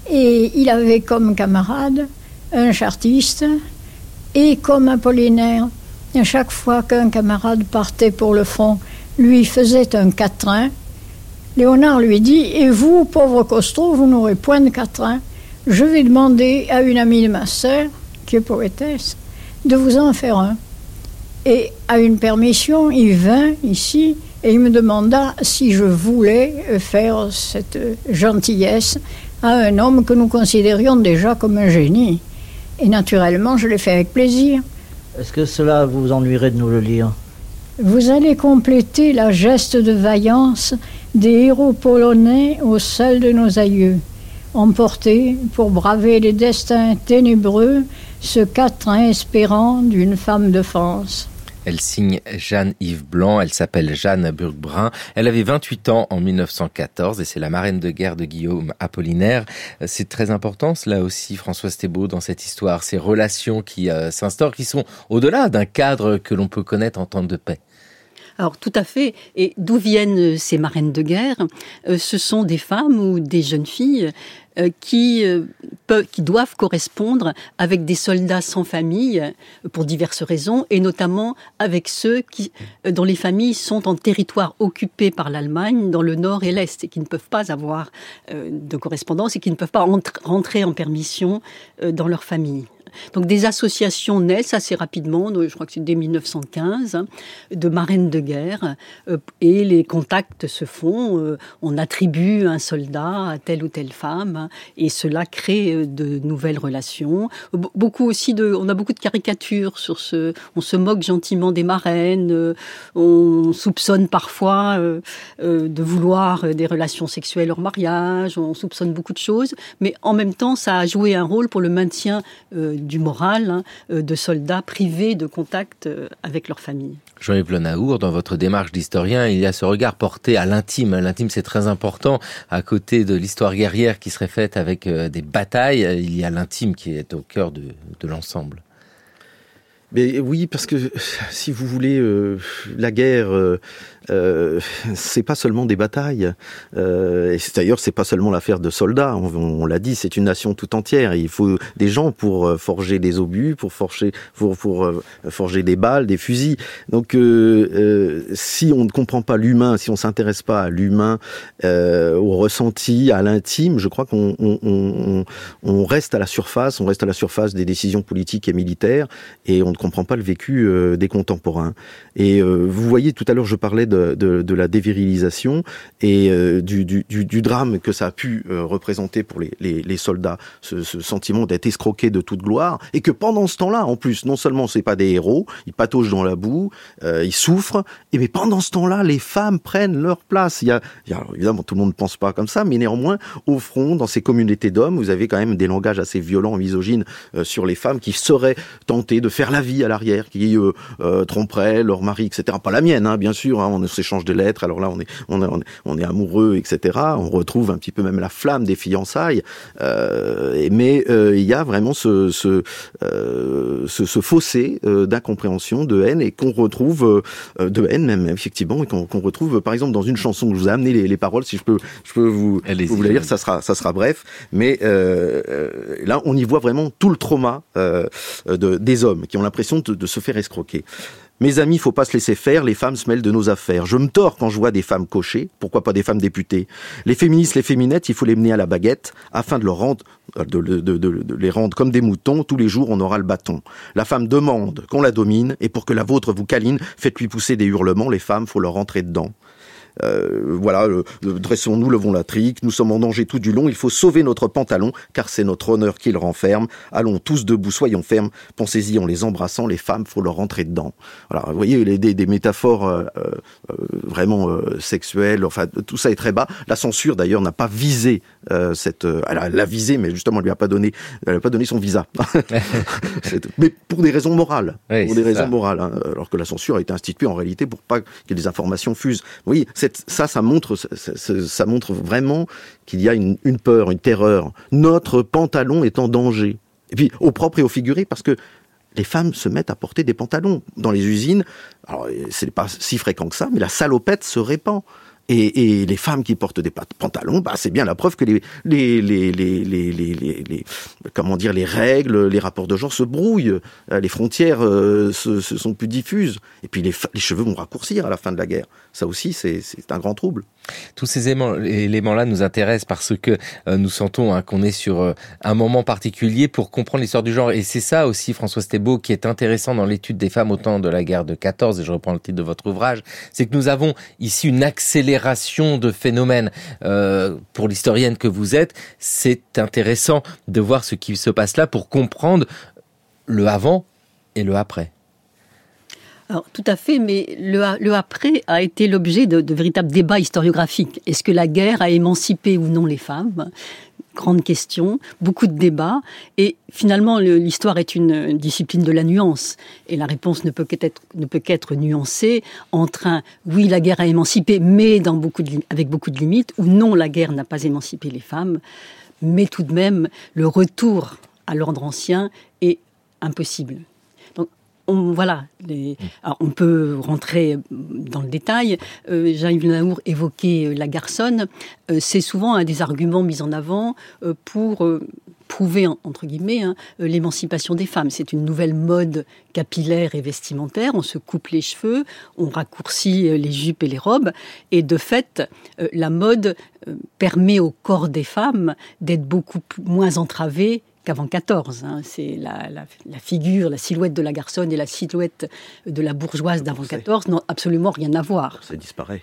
Et il avait comme camarade un chartiste, et comme Apollinaire, à chaque fois qu'un camarade partait pour le front, lui faisait un quatrain, Léonard lui dit « Et vous, pauvre costaud, vous n'aurez point de quatrain. Je vais demander à une amie de ma sœur, qui est poétesse, de vous en faire un. » Et à une permission, il vint ici, et il me demanda si je voulais faire cette gentillesse à un homme que nous considérions déjà comme un génie. Et naturellement, je l'ai fait avec plaisir. Est-ce que cela vous ennuierait de nous le lire ? Vous allez compléter la geste de vaillance des héros polonais au sel de nos aïeux, emportés pour braver les destins ténébreux, ce quatrain espérant d'une femme de France. Elle signe Jeanne-Yves Blanc, elle s'appelle Jeanne Burgbrun. Elle avait vingt-huit ans en mille neuf cent quatorze et c'est la marraine de guerre de Guillaume Apollinaire. C'est très important, cela aussi, Françoise Thébault, dans cette histoire, ces relations qui euh, s'instaurent, qui sont au-delà d'un cadre que l'on peut connaître en temps de paix. Alors tout à fait. Et d'où viennent ces marraines de guerre ? euh, Ce sont des femmes ou des jeunes filles euh, qui, euh, peuvent, qui doivent correspondre avec des soldats sans famille euh, pour diverses raisons, et notamment avec ceux qui, euh, dont les familles sont en territoire occupé par l'Allemagne dans le nord et l'est, et qui ne peuvent pas avoir euh, de correspondance et qui ne peuvent pas entr- rentrer en permission euh, dans leur famille. Donc des associations naissent assez rapidement, je crois que c'est dès mille neuf cent quinze, hein, de marraines de guerre, euh, et les contacts se font, euh, on attribue un soldat à telle ou telle femme, hein, et cela crée euh, de nouvelles relations. Be- beaucoup aussi de, on a beaucoup de caricatures sur ce, on se moque gentiment des marraines, euh, on soupçonne parfois euh, euh, de vouloir des relations sexuelles hors mariage, on soupçonne beaucoup de choses, mais en même temps ça a joué un rôle pour le maintien euh, du moral hein, de soldats privés de contact avec leur famille. Jean-Yves Le Naour, dans votre démarche d'historien, il y a ce regard porté à l'intime. L'intime, c'est très important. À côté de l'histoire guerrière qui serait faite avec des batailles, il y a l'intime qui est au cœur de, de l'ensemble. Mais oui, parce que si vous voulez, euh, la guerre, euh, euh, c'est pas seulement des batailles. Euh, et c'est, d'ailleurs, c'est pas seulement l'affaire de soldats. On, on l'a dit, c'est une nation tout entière. Il faut des gens pour forger des obus, pour forger, pour, pour euh, forger des balles, des fusils. Donc, euh, euh, si on ne comprend pas l'humain, si on s'intéresse pas à l'humain, euh, au ressenti, à l'intime, je crois qu'on on, on, on reste à la surface. On reste à la surface des décisions politiques et militaires, et on ne comprend pas le vécu euh, des contemporains. Et euh, vous voyez, tout à l'heure, je parlais de, de, de la dévirilisation et euh, du, du, du drame que ça a pu euh, représenter pour les, les, les soldats, ce, ce sentiment d'être escroqués de toute gloire, et que pendant ce temps-là, en plus, non seulement c'est pas des héros, ils pataugent dans la boue, euh, ils souffrent, et mais pendant ce temps-là, les femmes prennent leur place. Il y a, il y a évidemment, tout le monde ne pense pas comme ça, mais néanmoins, au front, dans ces communautés d'hommes, vous avez quand même des langages assez violents, misogynes euh, sur les femmes qui seraient tentées de faire la vie à l'arrière, qui euh, euh, tromperaient leur mari, et cetera. Pas la mienne, hein, bien sûr. Hein, on s'échange des lettres. Alors là, on est, on est, on est, on est amoureux, et cetera. On retrouve un petit peu même la flamme des fiançailles. Euh, mais euh, il y a vraiment ce, ce, euh, ce, ce fossé euh, d'incompréhension, de haine, et qu'on retrouve euh, de haine même effectivement, et qu'on, qu'on retrouve par exemple dans une chanson. Je vous ai amené les, les paroles. Si je peux, je peux vous, vous la lire. Ça sera, ça sera bref. Mais euh, euh, là, on y voit vraiment tout le trauma euh, de, des hommes qui ont l'impression de, de se faire escroquer. Mes amis, faut pas se laisser faire, les femmes se mêlent de nos affaires. Je me tords quand je vois des femmes cochées, pourquoi pas des femmes députées. Les féministes, les féminettes, il faut les mener à la baguette, afin de, leur rendre, de, de, de, de, de les rendre comme des moutons, tous les jours on aura le bâton. La femme demande qu'on la domine, et pour que la vôtre vous câline, faites-lui pousser des hurlements, les femmes, faut leur rentrer dedans. Euh, voilà, euh, dressons-nous, levons la trique, nous sommes en danger tout du long, il faut sauver notre pantalon, car c'est notre honneur qui le renferme. Allons tous debout, soyons fermes, pensez-y en les embrassant, les femmes, faut leur rentrer dedans. Voilà, vous voyez, les, des, des métaphores euh, euh, vraiment euh, sexuelles, enfin, tout ça est très bas. La censure, d'ailleurs, n'a pas visé euh, cette... Euh, elle, a, elle a visé, mais justement, elle lui a pas donné, elle a pas donné son visa. Mais pour des raisons morales, oui, pour des raisons ça. morales, hein, alors que la censure a été instituée en réalité pour pas que des informations fusent. Oui, cette, ça, ça montre, ça, ça, ça montre vraiment qu'il y a une, une peur, une terreur. Notre pantalon est en danger. Et puis, au propre et au figuré, parce que les femmes se mettent à porter des pantalons dans les usines. Alors, c'est pas si fréquent que ça, mais la salopette se répand. Et, et les femmes qui portent des pantalons, bah c'est bien la preuve que les les les les les les, les, les comment dire les règles, les rapports de genre se brouillent, les frontières euh, se, se sont plus diffuses. Et puis les, les cheveux vont raccourcir à la fin de la guerre. Ça aussi, c'est c'est un grand trouble. Tous ces éléments-là nous intéressent parce que euh, nous sentons hein, qu'on est sur euh, un moment particulier pour comprendre l'histoire du genre. Et c'est ça aussi, Françoise Thébault, qui est intéressant dans l'étude des femmes au temps de la guerre de quatorze, et je reprends le titre de votre ouvrage, c'est que nous avons ici une accélération de phénomènes. Euh, pour l'historienne que vous êtes, c'est intéressant de voir ce qui se passe là pour comprendre le avant et le après. Alors, tout à fait, mais le, le après a été l'objet de, de véritables débats historiographiques. Est-ce que la guerre a émancipé ou non les femmes ? grande question, beaucoup de débats, et finalement le, l'histoire est une discipline de la nuance, et la réponse ne peut qu'être, ne peut qu'être nuancée entre un « oui, la guerre a émancipé, mais dans beaucoup de, avec beaucoup de limites » ou « non, la guerre n'a pas émancipé les femmes », mais tout de même, le retour à l'ordre ancien est impossible. Donc, on, voilà, les, alors on peut rentrer dans le détail. Euh, Jean-Yves Le Naour évoquait euh, la garçonne. Euh, c'est souvent un des arguments mis en avant euh, pour euh, prouver, entre guillemets, hein, l'émancipation des femmes. C'est une nouvelle mode capillaire et vestimentaire. On se coupe les cheveux, on raccourcit euh, les jupes et les robes. Et de fait, euh, la mode euh, permet au corps des femmes d'être beaucoup plus, moins entravé qu'avant quatorze. Hein. C'est la, la, la figure, la silhouette de la garçonne et la silhouette de la bourgeoise d'avant quatorze n'ont absolument rien à voir. Ça disparaît.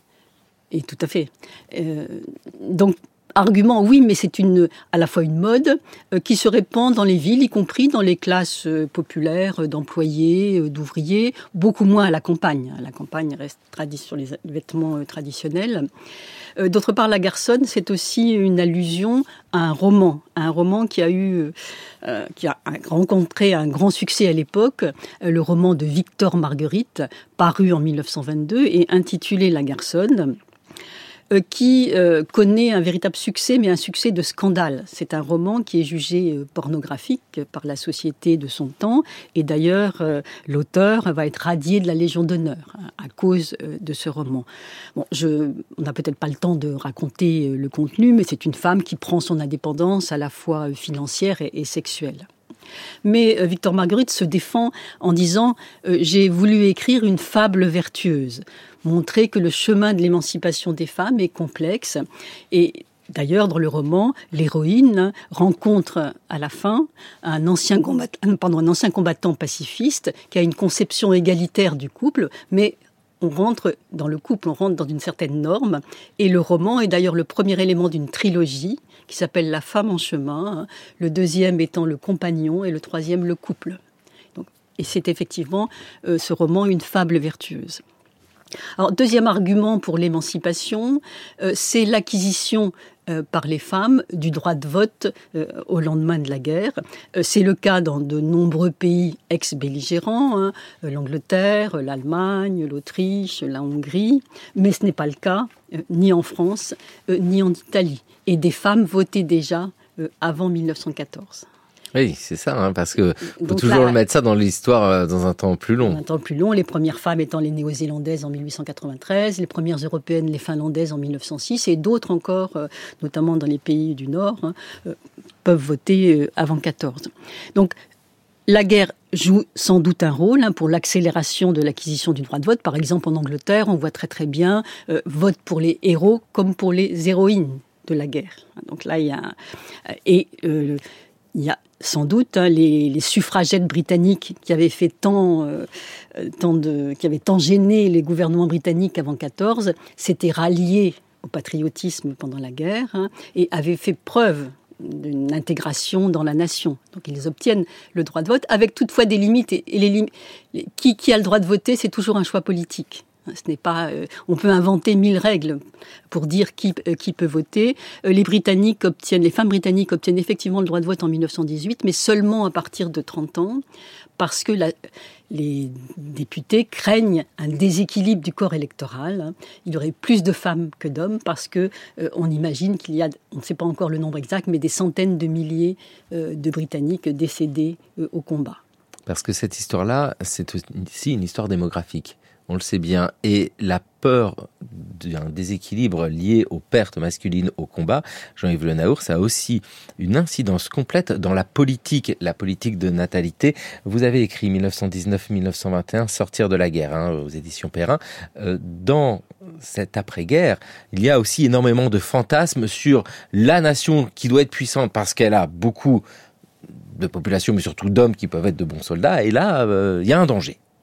Et tout à fait. Euh, donc, argument, oui, mais c'est une, à la fois une mode euh, qui se répand dans les villes, y compris dans les classes euh, populaires euh, d'employés, euh, d'ouvriers, beaucoup moins à la campagne. La campagne reste tradi- sur les vêtements euh, traditionnels. Euh, d'autre part, la garçonne, c'est aussi une allusion à un roman, à un roman qui a eu, euh, qui a rencontré un grand succès à l'époque, euh, le roman de Victor Marguerite, paru en dix-neuf cent vingt-deux et intitulé La garçonne, euh, qui euh, connaît un véritable succès, mais un succès de scandale. C'est un roman qui est jugé euh, pornographique par la société de son temps, et d'ailleurs, euh, l'auteur va être radié de la Légion d'honneur hein, à cause euh, de ce roman. Bon, je, on n'a peut-être pas le temps de raconter euh, le contenu, mais c'est une femme qui prend son indépendance à la fois euh, financière et, et sexuelle. Mais euh, Victor Marguerite se défend en disant euh, « J'ai voulu écrire une fable vertueuse », montrer que le chemin de l'émancipation des femmes est complexe. Et d'ailleurs, dans le roman, l'héroïne rencontre à la fin un ancien combattant, pardon, un ancien combattant pacifiste qui a une conception égalitaire du couple, mais on rentre dans le couple, on rentre dans une certaine norme. Et le roman est d'ailleurs le premier élément d'une trilogie qui s'appelle La femme en chemin, le deuxième étant Le compagnon et le troisième Le couple. Donc, et c'est effectivement euh, ce roman une fable vertueuse. Alors, deuxième argument pour l'émancipation, euh, c'est l'acquisition euh, par les femmes du droit de vote euh, au lendemain de la guerre. Euh, c'est le cas dans de nombreux pays ex-belligérants, hein, l'Angleterre, l'Allemagne, l'Autriche, la Hongrie, mais ce n'est pas le cas euh, ni en France, euh, ni en Italie. Et des femmes votaient déjà euh, avant dix-neuf cent quatorze. Oui, c'est ça, hein, parce que faut Donc toujours là, le mettre ça dans l'histoire euh, dans un temps plus long. Dans un temps plus long, les premières femmes étant les néo-zélandaises en dix-huit cent quatre-vingt-treize, les premières européennes, les finlandaises en dix-neuf cent six, et d'autres encore, euh, notamment dans les pays du Nord, hein, euh, peuvent voter euh, avant quatorze. Donc, la guerre joue sans doute un rôle hein, pour l'accélération de l'acquisition du droit de vote. Par exemple, en Angleterre, on voit très très bien euh, vote pour les héros comme pour les héroïnes de la guerre. Donc là, il y a... Et euh, il y a sans doute hein, les, les suffragettes britanniques qui avaient fait tant, euh, tant de, qui avaient tant gêné les gouvernements britanniques avant quatorze, s'étaient ralliés au patriotisme pendant la guerre hein, et avaient fait preuve d'une intégration dans la nation. Donc ils obtiennent le droit de vote avec toutefois des limites. Et, et les lim- qui, qui a le droit de voter, c'est toujours un choix politique. Ce n'est pas, euh, on peut inventer mille règles pour dire qui, euh, qui peut voter. Euh, les Britanniques obtiennent, les femmes britanniques obtiennent effectivement le droit de vote en dix-neuf cent dix-huit, mais seulement à partir de trente ans, parce que la, les députés craignent un déséquilibre du corps électoral. Hein. Il y aurait plus de femmes que d'hommes parce que euh, on imagine qu'il y a, on ne sait pas encore le nombre exact, mais des centaines de milliers euh, de Britanniques décédés euh, au combat. Parce que cette histoire-là, c'est aussi une histoire démographique. On le sait bien. Et la peur d'un déséquilibre lié aux pertes masculines au combat, Jean-Yves Le Naour, ça a aussi une incidence complète dans la politique, la politique de natalité. Vous avez écrit dix-neuf cent dix-neuf dix-neuf cent vingt et un, Sortir de la guerre, hein, aux éditions Perrin. Euh, dans cette après-guerre, il y a aussi énormément de fantasmes sur la nation qui doit être puissante parce qu'elle a beaucoup de population, mais surtout d'hommes qui peuvent être de bons soldats. Et là, euh, il y a un danger.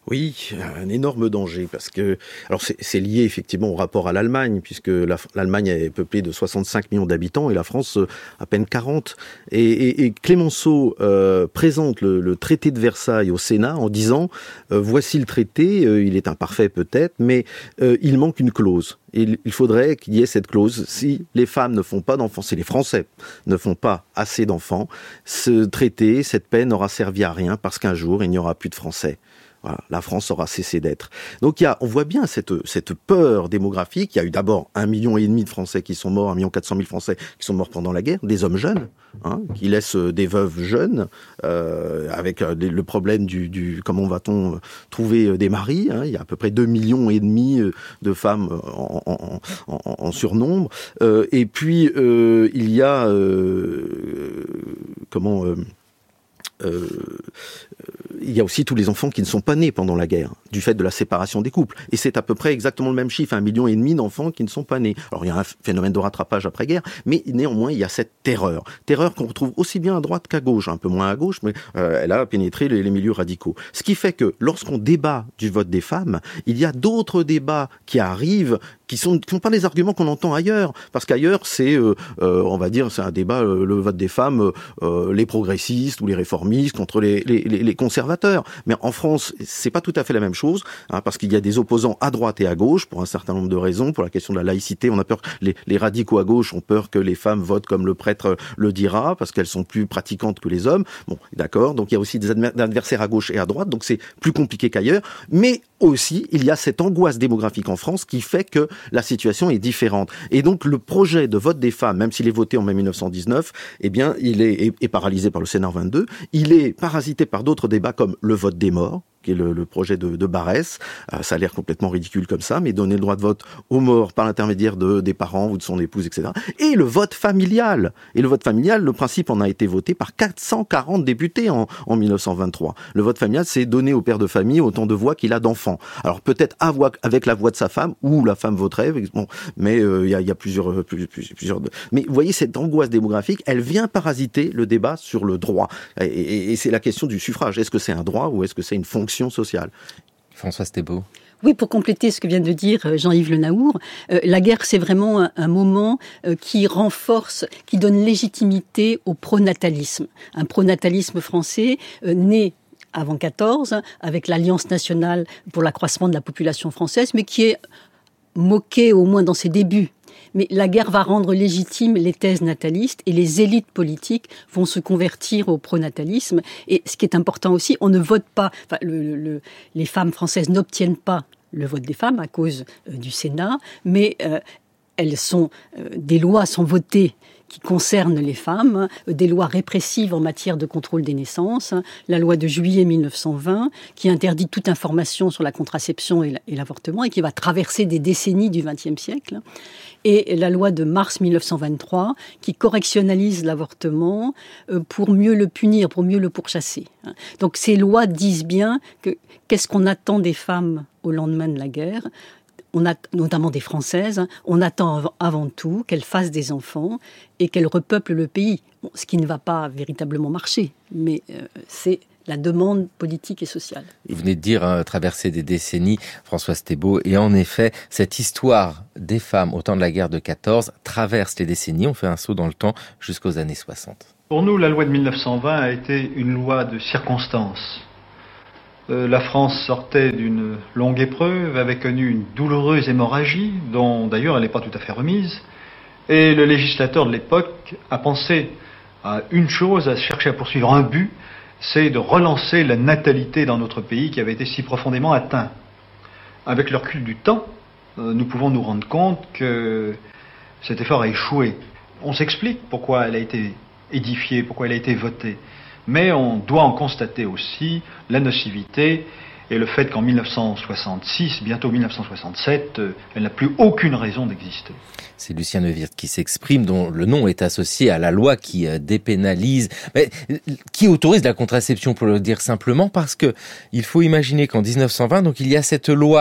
Oui, un énorme danger parce que alors c'est, c'est lié effectivement au rapport à l'Allemagne puisque la, l'Allemagne est peuplée de soixante-cinq millions d'habitants et la France à peine quarante. Et, et, et Clémenceau euh, présente le, le traité de Versailles au Sénat en disant euh, voici le traité, euh, il est imparfait peut-être, mais euh, il manque une clause. Et il faudrait qu'il y ait cette clause. Si les femmes ne font pas d'enfants, si les Français ne font pas assez d'enfants, ce traité, cette paix n'aura servi à rien parce qu'un jour il n'y aura plus de Français. Voilà, la France aura cessé d'être. Donc il y a, on voit bien cette cette peur démographique. Il y a eu d'abord un million et demi de Français qui sont morts, un million quatre cent mille Français qui sont morts pendant la guerre, des hommes jeunes, hein, qui laissent des veuves jeunes, euh, avec le problème du, du comment va-t-on trouver des maris. Hein, il y a à peu près deux millions et demi de femmes en, en, en, en surnombre. Euh, et puis euh, il y a euh, comment euh, Euh, il y a aussi tous les enfants qui ne sont pas nés pendant la guerre, du fait de la séparation des couples. Et c'est à peu près exactement le même chiffre, un million et demi d'enfants qui ne sont pas nés. Alors il y a un phénomène de rattrapage après-guerre, mais néanmoins il y a cette terreur. Terreur qu'on retrouve aussi bien à droite qu'à gauche, un peu moins à gauche, mais euh, elle a pénétré les, les milieux radicaux. Ce qui fait que lorsqu'on débat du vote des femmes, il y a d'autres débats qui arrivent, qui sont qui sont pas des arguments qu'on entend ailleurs, parce qu'ailleurs c'est, euh, euh, on va dire, c'est un débat, euh, le vote des femmes, euh, les progressistes ou les réformistes contre les, les, les conservateurs. Mais en France, c'est pas tout à fait la même chose, hein, parce qu'il y a des opposants à droite et à gauche pour un certain nombre de raisons. Pour la question de la laïcité, on a peur, les, les radicaux à gauche ont peur que les femmes votent comme le prêtre le dira, parce qu'elles sont plus pratiquantes que les hommes. Bon, d'accord. Donc il y a aussi des adversaires à gauche et à droite, donc c'est plus compliqué qu'ailleurs. Mais aussi, il y a cette angoisse démographique en France qui fait que la situation est différente. Et donc, le projet de vote des femmes, même s'il est voté en mai mille neuf cent dix-neuf, eh bien, il est, est, est paralysé par le Sénat vingt-deux. Il est parasité par d'autres débats comme le vote des morts, qui est le, le projet de, de Barès. Euh, ça a l'air complètement ridicule comme ça, mais donner le droit de vote aux morts par l'intermédiaire de, des parents ou de son épouse, et cetera. Et le vote familial. Et le vote familial, le principe en a été voté par quatre cent quarante députés en, en mille neuf cent vingt-trois. Le vote familial, c'est donner au père de famille autant de voix qu'il a d'enfants. Alors peut-être avec la voix de sa femme, ou la femme voterait, bon, mais il euh, y, a, y a plusieurs... plusieurs, plusieurs mais vous voyez, cette angoisse démographique, elle vient parasiter le débat sur le droit. Et, et, et c'est la question du suffrage. Est-ce que c'est un droit ou est-ce que c'est une fonction sociale? Françoise Thébault. Oui, pour compléter ce que vient de dire Jean-Yves Le Naour, euh, la guerre, c'est vraiment un, un moment euh, qui renforce, qui donne légitimité au pronatalisme. Un pronatalisme français euh, né avant quatorze, avec l'Alliance nationale pour l'accroissement de la population française, mais qui est moqué au moins dans ses débuts. Mais la guerre va rendre légitimes les thèses natalistes et les élites politiques vont se convertir au pronatalisme. Et ce qui est important aussi, on ne vote pas, enfin, le, le, les femmes françaises n'obtiennent pas le vote des femmes à cause euh, du Sénat, mais euh, elles sont, euh, des lois sont votées qui concernent les femmes, des lois répressives en matière de contrôle des naissances, la loi de juillet mille neuf cent vingt qui interdit toute information sur la contraception et l'avortement et qui va traverser des décennies du vingtième siècle, et la loi de mars mille neuf cent vingt-trois qui correctionnalise l'avortement pour mieux le punir, pour mieux le pourchasser. Donc ces lois disent bien que qu'est-ce qu'on attend des femmes au lendemain de la guerre ? On a notamment des Françaises, on attend avant tout qu'elles fassent des enfants et qu'elles repeuplent le pays. Bon, ce qui ne va pas véritablement marcher, mais euh, c'est la demande politique et sociale. Vous venez de dire hein, traverser des décennies, Françoise Thébault, et en effet, cette histoire des femmes au temps de la guerre de quatorze traverse les décennies. On fait un saut dans le temps jusqu'aux années soixante. Pour nous, la loi de mille neuf cent vingt a été une loi de circonstance. Euh, la France sortait d'une longue épreuve, avait connu une douloureuse hémorragie, dont d'ailleurs elle n'est pas tout à fait remise, et le législateur de l'époque a pensé à une chose, à chercher à poursuivre un but, c'est de relancer la natalité dans notre pays qui avait été si profondément atteint. Avec le recul du temps, euh, nous pouvons nous rendre compte que cet effort a échoué. On s'explique pourquoi elle a été édifiée, pourquoi elle a été votée. Mais on doit en constater aussi la nocivité et le fait qu'en mille neuf cent soixante-six, bientôt mille neuf cent soixante-sept, elle n'a plus aucune raison d'exister. C'est Lucien Neuwirth qui s'exprime, dont le nom est associé à la loi qui dépénalise, mais qui autorise la contraception, pour le dire simplement, parce que il faut imaginer qu'en dix-neuf cent vingt, donc il y a cette loi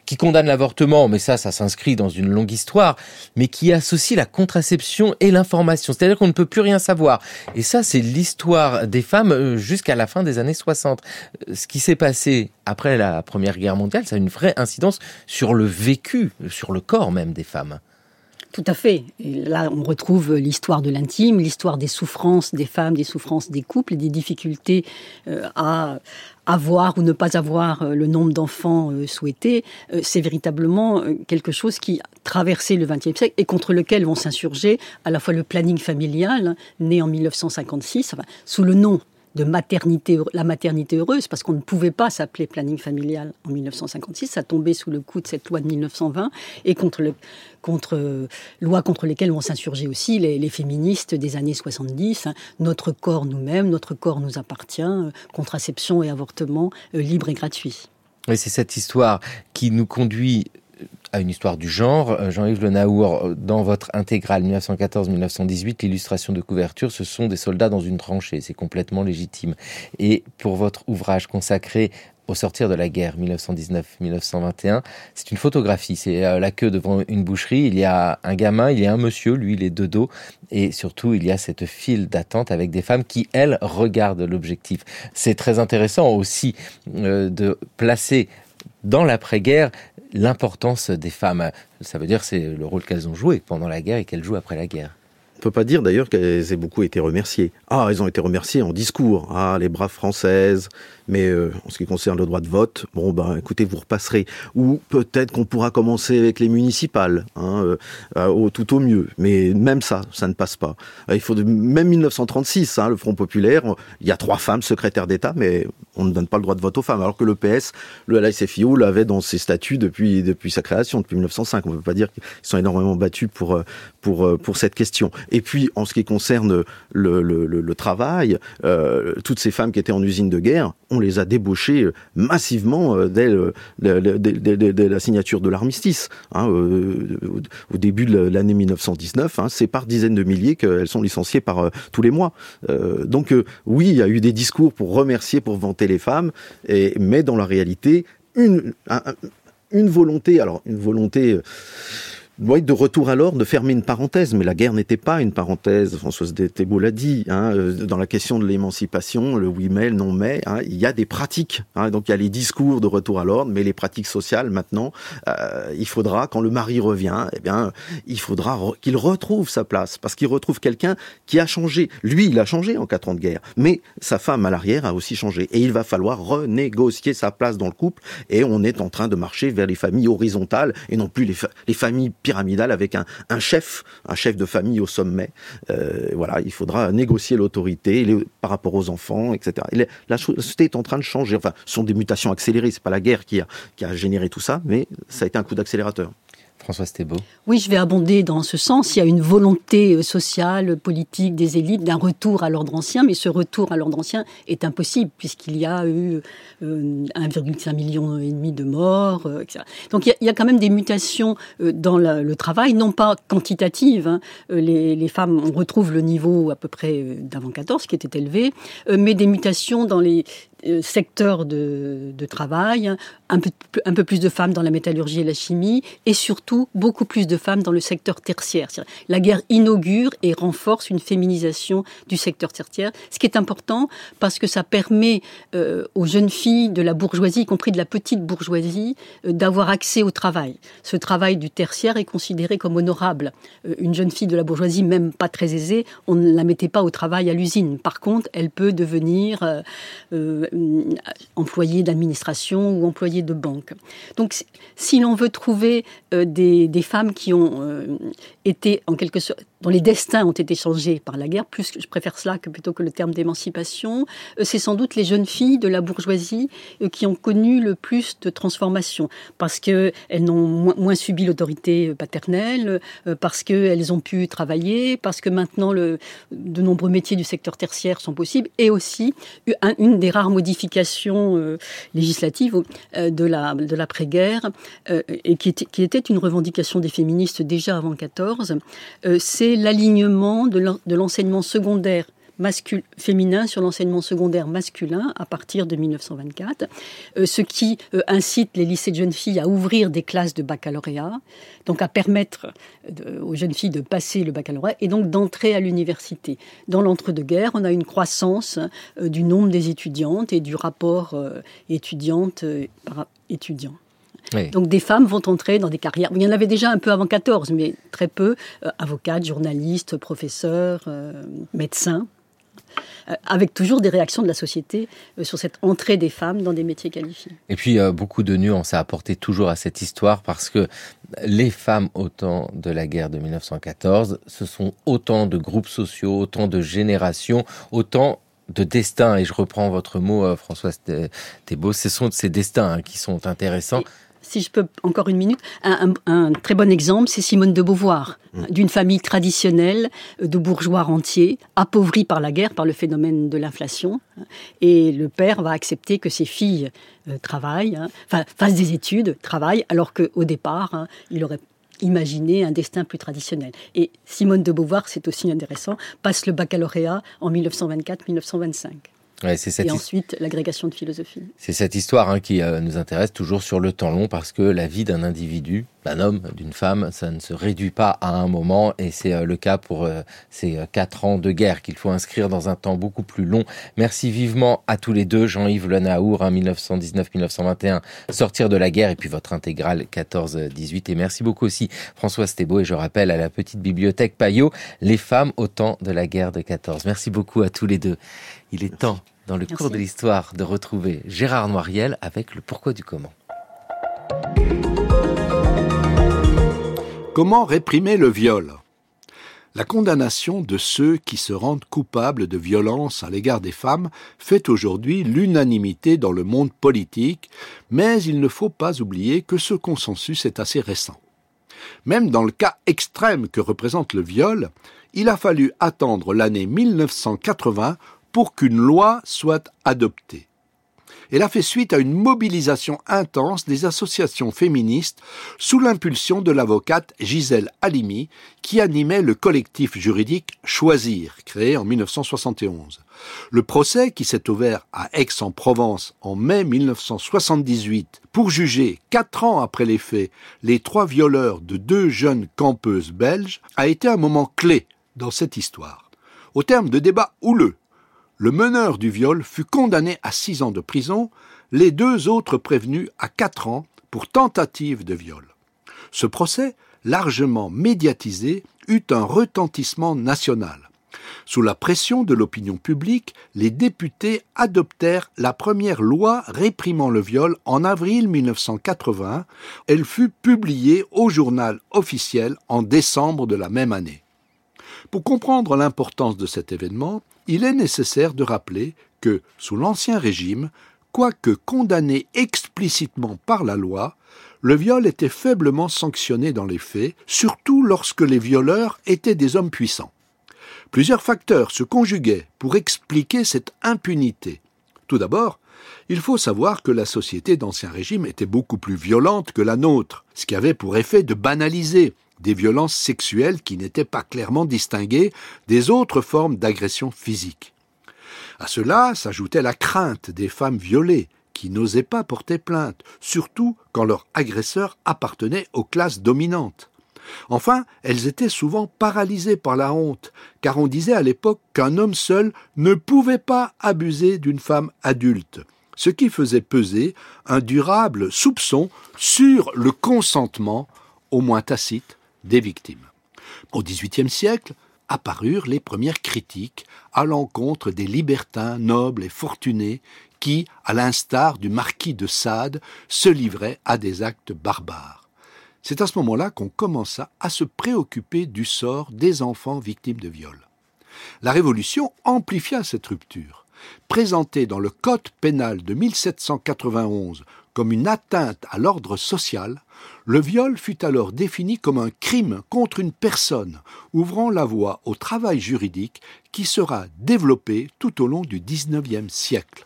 qui condamne l'avortement, mais ça, ça s'inscrit dans une longue histoire, mais qui associe la contraception et l'information. C'est-à-dire qu'on ne peut plus rien savoir. Et ça, c'est l'histoire des femmes jusqu'à la fin des années soixante. Ce qui s'est passé après la Première Guerre mondiale, ça a une vraie incidence sur le vécu, sur le corps même des femmes. Tout à fait. Et là, on retrouve l'histoire de l'intime, l'histoire des souffrances des femmes, des souffrances des couples et des difficultés euh, à avoir ou ne pas avoir euh, le nombre d'enfants euh, souhaités. Euh, c'est véritablement euh, quelque chose qui a traversé le vingtième siècle et contre lequel vont s'insurger à la fois le planning familial, hein, né en mille neuf cent cinquante-six, enfin, sous le nom de maternité, la maternité heureuse, parce qu'on ne pouvait pas s'appeler planning familial en mille neuf cent cinquante-six, ça tombait sous le coup de cette loi de mille neuf cent vingt, et contre, le, contre euh, loi contre lesquelles vont s'insurger aussi les, les féministes des années soixante-dix, hein, notre corps nous-mêmes, notre corps nous appartient, euh, contraception et avortement euh, libre et gratuit. Et c'est cette histoire qui nous conduit à une histoire du genre. Jean-Yves Le Naour, dans votre intégrale dix-neuf cent quatorze dix-neuf cent dix-huit, l'illustration de couverture, ce sont des soldats dans une tranchée. C'est complètement légitime. Et pour votre ouvrage consacré au sortir de la guerre, mille neuf cent dix-neuf mille neuf cent vingt et un, c'est une photographie. C'est la queue devant une boucherie. Il y a un gamin, il y a un monsieur, lui, il est de dos. Et surtout, il y a cette file d'attente avec des femmes qui, elles, regardent l'objectif. C'est très intéressant aussi euh, de placer dans l'après-guerre l'importance des femmes. Ça veut dire que c'est le rôle qu'elles ont joué pendant la guerre et qu'elles jouent après la guerre. On ne peut pas dire d'ailleurs qu'elles aient beaucoup été remerciées. Ah, elles ont été remerciées en discours. Ah, les braves françaises. Mais euh, en ce qui concerne le droit de vote, bon, ben, écoutez, vous repasserez. Ou peut-être qu'on pourra commencer avec les municipales, hein, euh, au, tout au mieux. Mais même ça, ça ne passe pas. Il faut de, même mille neuf cent trente-six, hein, le Front populaire, il y a trois femmes secrétaires d'État, mais on ne donne pas le droit de vote aux femmes. Alors que le P S, le L S F I O l'avait dans ses statuts depuis depuis sa création, depuis mille neuf cent cinq. On ne peut pas dire qu'ils sont énormément battus pour pour pour cette question. Et puis, en ce qui concerne le le, le, le travail, euh, toutes ces femmes qui étaient en usine de guerre, on les a débauchés massivement dès, le, dès, dès, dès, dès la signature de l'armistice, hein, euh, au, au début de l'année mille neuf cent dix-neuf. Hein, c'est par dizaines de milliers qu'elles sont licenciées par euh, tous les mois. Euh, donc euh, oui, il y a eu des discours pour remercier, pour vanter les femmes, et, mais dans la réalité, une, un, une volonté, alors une volonté... Euh, Oui, de retour à l'ordre, de fermer une parenthèse, mais la guerre n'était pas une parenthèse. Françoise Thébault l'a dit, hein, dans la question de l'émancipation, le oui mais, le non mais, hein, il y a des pratiques. Hein, donc il y a les discours de retour à l'ordre, mais les pratiques sociales maintenant, euh, il faudra, quand le mari revient, eh bien, il faudra re- qu'il retrouve sa place, parce qu'il retrouve quelqu'un qui a changé. Lui, il a changé en quatre ans de guerre, mais sa femme à l'arrière a aussi changé, et il va falloir renégocier sa place dans le couple. Et on est en train de marcher vers les familles horizontales et non plus les, fa- les familles pyramidale avec un, un chef, un chef de famille au sommet. Euh, voilà, il faudra négocier l'autorité les, par rapport aux enfants, et cetera. Et la société est en train de changer. Enfin, ce sont des mutations accélérées. C'est pas la guerre qui a, qui a généré tout ça, mais ça a été un coup d'accélérateur. Françoise Thébault. Oui, je vais abonder dans ce sens. Il y a une volonté sociale, politique des élites d'un retour à l'ordre ancien, mais ce retour à l'ordre ancien est impossible puisqu'il y a eu euh, un virgule cinq million et demi de morts, euh, et cetera. Donc il y, a, il y a quand même des mutations euh, dans la, le travail, non pas quantitatives. Hein. Les, les femmes, on retrouve le niveau à peu près euh, d'avant quatorze, qui était élevé, euh, mais des mutations dans les secteurs de, de travail, un peu, un peu plus de femmes dans la métallurgie et la chimie, et surtout beaucoup plus de femmes dans le secteur tertiaire. C'est-à-dire, la guerre inaugure et renforce une féminisation du secteur tertiaire, ce qui est important parce que ça permet euh, aux jeunes filles de la bourgeoisie, y compris de la petite bourgeoisie, euh, d'avoir accès au travail. Ce travail du tertiaire est considéré comme honorable. Euh, une jeune fille de la bourgeoisie, même pas très aisée, on ne la mettait pas au travail à l'usine. Par contre, elle peut devenir euh, euh, employé d'administration ou employé de banque. Donc, si l'on veut trouver euh, des, des femmes qui ont euh, été, en quelque sorte, dont les destins ont été changés par la guerre, plus je préfère cela que plutôt que le terme d'émancipation, euh, c'est sans doute les jeunes filles de la bourgeoisie euh, qui ont connu le plus de transformations, parce qu'elles n'ont moins, moins subi l'autorité paternelle, euh, parce qu'elles ont pu travailler, parce que maintenant le, de nombreux métiers du secteur tertiaire sont possibles, et aussi un, une des rares modifications euh, législatives euh, de, la, de l'après-guerre, euh, et qui était, qui était une revendication des féministes déjà avant quatorze, euh, c'est l'alignement de l'enseignement secondaire mascul- féminin sur l'enseignement secondaire masculin à partir de mille neuf cent vingt-quatre, euh, ce qui euh, incite les lycées de jeunes filles à ouvrir des classes de baccalauréat, donc à permettre de, aux jeunes filles de passer le baccalauréat et donc d'entrer à l'université. Dans l'entre-deux-guerres, on a une croissance euh, du nombre des étudiantes et du rapport euh, étudiante euh, par étudiant. Oui. Donc des femmes vont entrer dans des carrières. Il y en avait déjà un peu avant quatorze, mais très peu. Euh, avocates, journalistes, professeurs, euh, médecins, euh, avec toujours des réactions de la société euh, sur cette entrée des femmes dans des métiers qualifiés. Et puis euh, beaucoup de nuances à apporter toujours à cette histoire, parce que les femmes au temps de la guerre de mille neuf cent quatorze, ce sont autant de groupes sociaux, autant de générations, autant de destin. Et je reprends votre mot, euh, Françoise Thébault, ce sont ces destins hein, qui sont intéressants. Et si je peux, encore une minute, un, un, un très bon exemple, c'est Simone de Beauvoir, mmh. d'une famille traditionnelle de bourgeois rentiers, appauvris par la guerre, par le phénomène de l'inflation. Et le père va accepter que ses filles euh, travaillent, hein, enfin, fassent des études, travaillent, alors qu'au départ, hein, il aurait imaginé un destin plus traditionnel. Et Simone de Beauvoir, c'est aussi intéressant, passe le baccalauréat en mille neuf cent vingt-quatre mille neuf cent vingt-cinq. Ouais, c'est cette et ensuite l'agrégation de philosophie. C'est cette histoire hein, qui euh, nous intéresse toujours sur le temps long, parce que la vie d'un individu, d'un homme, d'une femme, ça ne se réduit pas à un moment, et c'est euh, le cas pour euh, ces quatre ans de guerre qu'il faut inscrire dans un temps beaucoup plus long. Merci vivement à tous les deux, Jean-Yves Le Naour, hein, mille neuf cent dix-neuf mille neuf cent vingt et un, Sortir de la guerre, et puis votre intégrale quatorze dix-huit. Et merci beaucoup aussi Françoise Thébault, et je rappelle à la petite bibliothèque Payot, les femmes au temps de la guerre de quatorze. Merci beaucoup à tous les deux. Il est merci. temps, dans le Merci. cours de l'histoire, de retrouver Gérard Noiriel avec le pourquoi du comment. Comment réprimer le viol ? La condamnation de ceux qui se rendent coupables de violences à l'égard des femmes fait aujourd'hui l'unanimité dans le monde politique, mais il ne faut pas oublier que ce consensus est assez récent. Même dans le cas extrême que représente le viol, il a fallu attendre l'année mille neuf cent quatre-vingts pour qu'une loi soit adoptée. Elle a fait suite à une mobilisation intense des associations féministes sous l'impulsion de l'avocate Gisèle Halimi, qui animait le collectif juridique Choisir, créé en mille neuf cent soixante et onze. Le procès, qui s'est ouvert à Aix-en-Provence en mai mille neuf cent soixante-dix-huit pour juger, quatre ans après les faits, les trois violeurs de deux jeunes campeuses belges, a été un moment clé dans cette histoire. Au terme de débats houleux, le meneur du viol fut condamné à six ans de prison, les deux autres prévenus à quatre ans pour tentative de viol. Ce procès, largement médiatisé, eut un retentissement national. Sous la pression de l'opinion publique, les députés adoptèrent la première loi réprimant le viol en avril mille neuf cent quatre-vingts. Elle fut publiée au journal officiel en décembre de la même année. Pour comprendre l'importance de cet événement, il est nécessaire de rappeler que, sous l'Ancien Régime, quoique condamné explicitement par la loi, le viol était faiblement sanctionné dans les faits, surtout lorsque les violeurs étaient des hommes puissants. Plusieurs facteurs se conjuguaient pour expliquer cette impunité. Tout d'abord, il faut savoir que la société d'Ancien Régime était beaucoup plus violente que la nôtre, ce qui avait pour effet de banaliser des violences sexuelles qui n'étaient pas clairement distinguées des autres formes d'agression physique. À cela s'ajoutait la crainte des femmes violées, qui n'osaient pas porter plainte, surtout quand leur agresseur appartenait aux classes dominantes. Enfin, elles étaient souvent paralysées par la honte, car on disait à l'époque qu'un homme seul ne pouvait pas abuser d'une femme adulte, ce qui faisait peser un durable soupçon sur le consentement, au moins tacite, des victimes. Au dix-huitième siècle, apparurent les premières critiques à l'encontre des libertins nobles et fortunés qui, à l'instar du marquis de Sade, se livraient à des actes barbares. C'est à ce moment-là qu'on commença à se préoccuper du sort des enfants victimes de viol. La Révolution amplifia cette rupture. Présentée dans le Code pénal de mille sept cent quatre-vingt-onze comme une atteinte à l'ordre social, le viol fut alors défini comme un crime contre une personne, ouvrant la voie au travail juridique qui sera développé tout au long du dix-neuvième siècle.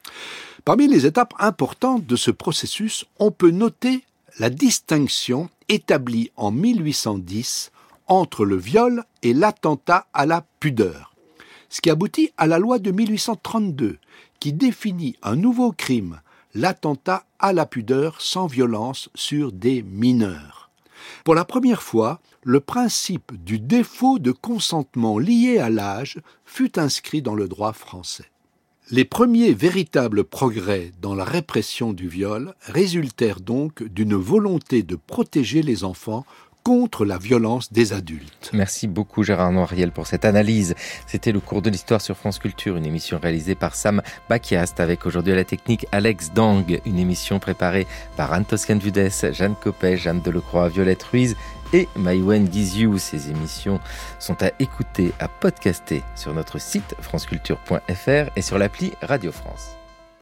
Parmi les étapes importantes de ce processus, on peut noter la distinction établie en mille huit cent dix entre le viol et l'attentat à la pudeur. ce qui aboutit à la loi de mille huit cent trente-deux, qui définit un nouveau crime, l'attentat à la pudeur sans violence sur des mineurs. Pour la première fois, le principe du défaut de consentement lié à l'âge fut inscrit dans le droit français. Les premiers véritables progrès dans la répression du viol résultèrent donc d'une volonté de protéger les enfants contre la violence des adultes. Merci beaucoup Gérard Noiriel pour cette analyse. C'était le cours de l'histoire sur France Culture, une émission réalisée par Sam Bakiast avec aujourd'hui à la technique Alex Dang, une émission préparée par Anne-Toscane Vudès, Jeanne Copet, Jeanne Delecroix, Violette Ruiz et Maïwen Diziou. Ces émissions sont à écouter, à podcaster sur notre site franceculture point f r et sur l'appli Radio France.